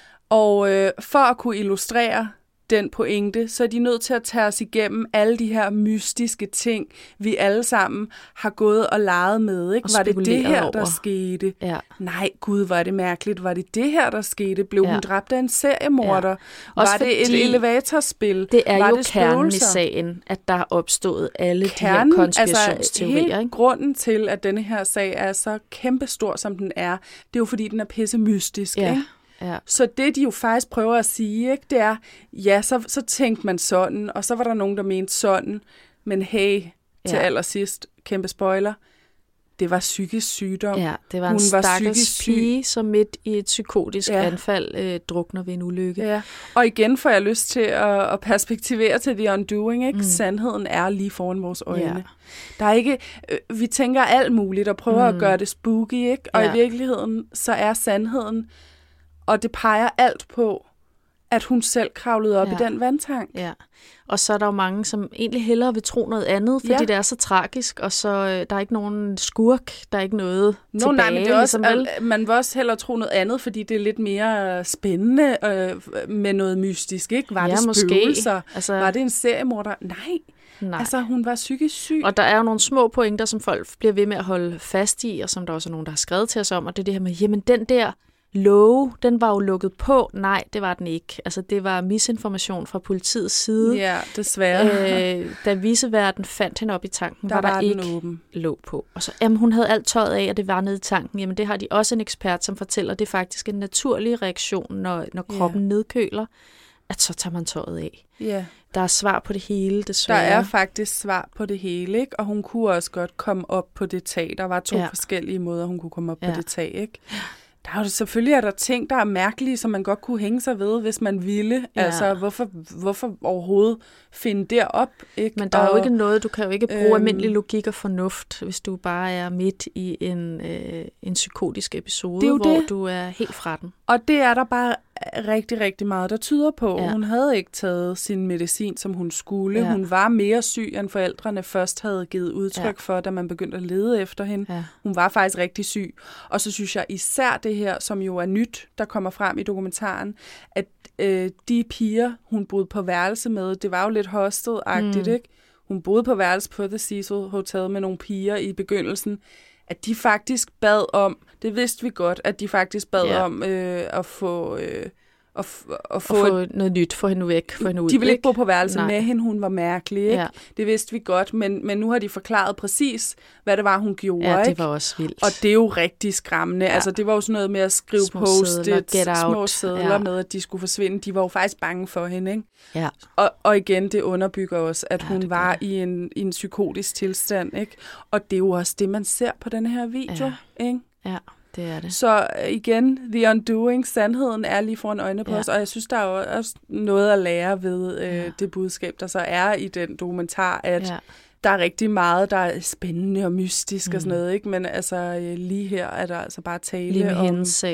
S2: Og øh, for at kunne illustrere den pointe, så er de nødt til at tage os igennem alle de her mystiske ting, vi alle sammen har gået og leget med. Ikke? Var det det her, der over. skete?
S1: Ja.
S2: Nej, gud, var det mærkeligt. Var det det her, der skete? Blev ja. hun dræbt af en seriemorder? Ja.
S1: Var
S2: det et elevatorspil?
S1: Det er
S2: var
S1: jo
S2: det
S1: kernen i sagen, at der er opstået alle kernen, de her konspirationsteorier.
S2: Altså, hele
S1: ikke?
S2: grunden til, at denne her sag er så kæmpestor, som den er, det er jo fordi, den er pisse mystisk.
S1: Ja.
S2: Ikke?
S1: Ja.
S2: Så det, de jo faktisk prøver at sige, ikke, det er, ja, så, så tænkte man sådan, og så var der nogen, der mente sådan, men hey, til ja. allersidst, kæmpe spoiler, det var psykisk sygdom.
S1: Ja, det var en
S2: Hun
S1: stakkels pige, som midt i et psykotisk ja. anfald øh, drukner ved en ulykke.
S2: Ja. Og igen får jeg lyst til at, at perspektivere til The Undoing, ikke? Mm. Sandheden er lige foran vores øjne. Ja. Der er ikke, øh, vi tænker alt muligt og prøver mm. at gøre det spooky, ikke? Og ja. i virkeligheden, så er sandheden, og det peger alt på, at hun selv kravlede op ja. i den vandtank.
S1: Ja, og så er der jo mange, som egentlig hellere vil tro noget andet, fordi ja. det er så tragisk, og så øh, der er ikke nogen skurk, der er ikke noget Nå, tilbage. Nej, men det er også, ligesom,
S2: at man vil også hellere tro noget andet, fordi det er lidt mere spændende øh, med noget mystisk, ikke? Var
S1: ja,
S2: det spøgelser?
S1: Altså,
S2: var det en seriemorder? Nej. Nej. Altså, hun var psykisk syg.
S1: Og der er jo nogle små pointer, som folk bliver ved med at holde fast i, og som der også er nogen, der har skrevet til os om, og det er det her med, jamen den der låge, den var jo lukket på. Nej, det var den ikke. Altså, det var misinformation fra politiets side.
S2: Ja, desværre.
S1: Øh, da viceverden fandt hende op i tanken,
S2: der
S1: var der
S2: var
S1: ikke
S2: åben.
S1: låg på. Og så, jamen, hun havde alt tøjet af, og det var nede i tanken. Jamen, det har de også en ekspert, som fortæller, det er faktisk en naturlig reaktion, når, når kroppen yeah. nedkøler, at så tager man tøjet af.
S2: Yeah.
S1: Der er svar på det hele, desværre.
S2: Der er faktisk svar på det hele, ikke? Og hun kunne også godt komme op på det tag. Der var to ja. forskellige måder, hun kunne komme op ja. på det tag, ikke? Der er jo selvfølgelig er der ting, der er mærkelige, som man godt kunne hænge sig ved, hvis man ville. Ja. Altså, hvorfor, hvorfor overhovedet finde derop? Ikke?
S1: Men der er
S2: og,
S1: jo ikke noget, du kan jo ikke bruge
S2: øhm,
S1: almindelig logik og fornuft, hvis du bare er midt i en, øh, en psykotisk episode, hvor det. du er helt fra den.
S2: Og det er der bare rigtig, rigtig meget, der tyder på. Ja. Hun havde ikke taget sin medicin, som hun skulle. Ja. Hun var mere syg, end forældrene først havde givet udtryk ja. for, da man begyndte at lede efter hende. Ja. Hun var faktisk rigtig syg. Og så synes jeg især det her, som jo er nyt, der kommer frem i dokumentaren, at øh, de piger, hun boede på værelse med, det var jo lidt hostel-agtigt, mm. ikke? Hun boede på værelse på The Cecil Hotel med nogle piger i begyndelsen, at de faktisk bad om, det vidste vi godt, at de faktisk bad ja. om øh, at få... Øh, at, f- at få,
S1: at få et, noget nyt, få hende væk, få hende ud.
S2: De ville ikke bo på værelse Nej. med hende, hun var mærkelig, ikke? Ja. Det vidste vi godt, men, men nu har de forklaret præcis, hvad det var, hun gjorde,
S1: ja, det
S2: ikke?
S1: var også vildt.
S2: Og det er jo rigtig skræmmende. Ja. Altså, det var jo sådan noget med at skrive post-its, små sedler ja. med, at de skulle forsvinde. De var jo faktisk bange for hende, ikke?
S1: Ja.
S2: Og, og igen, det underbygger også, at ja, hun var
S1: det.
S2: i en, i en psykotisk tilstand, ikke? Og det er jo også det, man ser på den her video,
S1: ja.
S2: ikke?
S1: Ja. Det er det.
S2: Så igen, The Undoing, sandheden er lige foran øjnene på ja. os, og jeg synes, der er også noget at lære ved øh, ja. det budskab, der så er i den dokumentar, at ja. der er rigtig meget, der er spændende og mystisk mm. og sådan noget, ikke? Men altså lige her er der altså bare tale
S1: lige med
S2: om...
S1: hendes sag.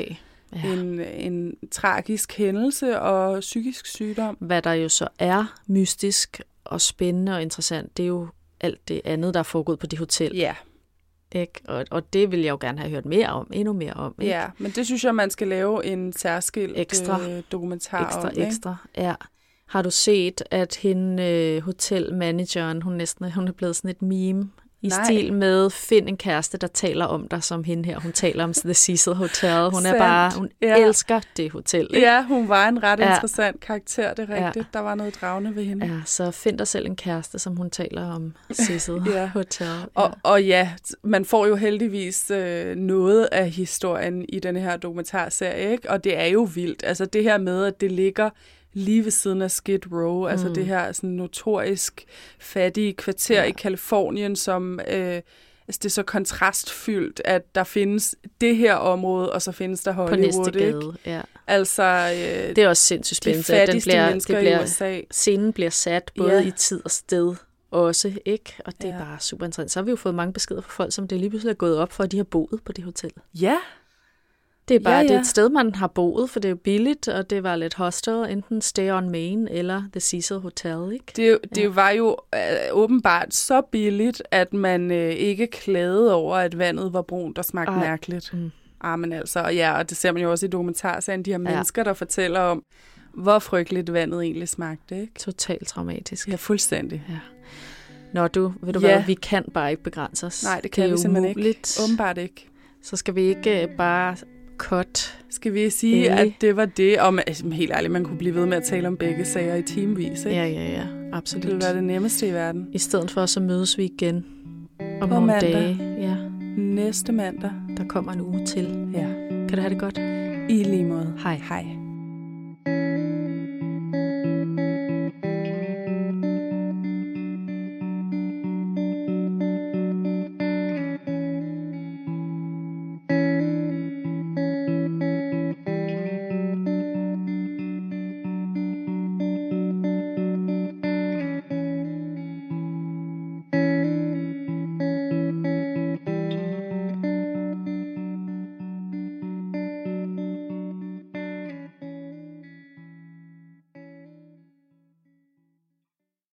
S2: ja. en, en tragisk hændelse og psykisk sygdom.
S1: Hvad der jo så er mystisk og spændende og interessant, det er jo alt det andet, der er foregået på det hotel.
S2: Ja.
S1: Ikke? Og, og det vil jeg jo gerne have hørt mere om, endnu mere om. Ikke?
S2: Ja, men det synes jeg, man skal lave en særskilt
S1: ekstra,
S2: øh, dokumentar
S1: ekstra,
S2: om.
S1: Ekstra, ekstra, ja. Har du set, at hende, øh, hotelmanageren, hun næsten hun er blevet sådan et meme i Nej. stil med, find en kæreste, der taler om dig som hende her. Hun taler om The Cecil Hotel. Hun Sandt. er bare, hun ja. elsker det hotel. Ikke?
S2: Ja, hun var en ret ja. interessant karakter, det er rigtigt. Ja. Der var noget dragende ved hende.
S1: Ja, så find dig selv en kæreste, som hun taler om Cecil ja. Hotel. Ja.
S2: Og, og ja, man får jo heldigvis øh, noget af historien i den her dokumentarserie, ikke? Og det er jo vildt. Altså det her med, at det ligger lige ved siden af Skid Row, mm. altså det her sådan notorisk fattige kvarter ja. i Californien, som øh, altså det er så kontrastfyldt, at der findes det her område, og så findes der Hollywood,
S1: på næste gade, ja.
S2: Altså, øh,
S1: det er også sindssygt spændende,
S2: at den bliver, det bliver,
S1: scenen bliver sat både ja. i tid og sted også, ikke? Og det ja. er bare super interessant. Så har vi jo fået mange beskeder fra folk, som det lige pludselig er gået op for, at de har boet på det hotel.
S2: Ja.
S1: Det er bare
S2: ja, ja.
S1: det er et sted, man har boet, for det er jo billigt, og det var lidt hostel, enten Stay on Main eller The Cecil Hotel, ikke?
S2: Det, det ja. var jo øh, åbenbart så billigt, at man øh, ikke klagede over, at vandet var brunt og smagte Ej. mærkeligt. Mm. Ah, men altså, og ja, og det ser man jo også i dokumentarserien, de her ja. mennesker, der fortæller om, hvor frygteligt vandet egentlig smagte, ikke?
S1: Totalt traumatisk.
S2: Ja, fuldstændig.
S1: Ja. Nå du, ved du
S2: ja.
S1: hvad, vi kan bare ikke begrænse os.
S2: Nej, det kan det vi simpelthen umuligt. ikke. Åbenbart ikke.
S1: Så skal vi ikke bare cut.
S2: Skal vi sige, Ellie. at det var det? Og man, altså, helt ærligt, man kunne blive ved med at tale om begge sager i timevis, ikke?
S1: Ja, ja, ja. Absolut.
S2: Det ville være det nemmeste i verden.
S1: I stedet for, så mødes vi igen om
S2: på
S1: nogle
S2: mandag.
S1: dage. Ja.
S2: Næste mandag.
S1: Der kommer en uge til.
S2: Ja.
S1: Kan du have det godt?
S2: I lige måde.
S1: Hej.
S2: Hej.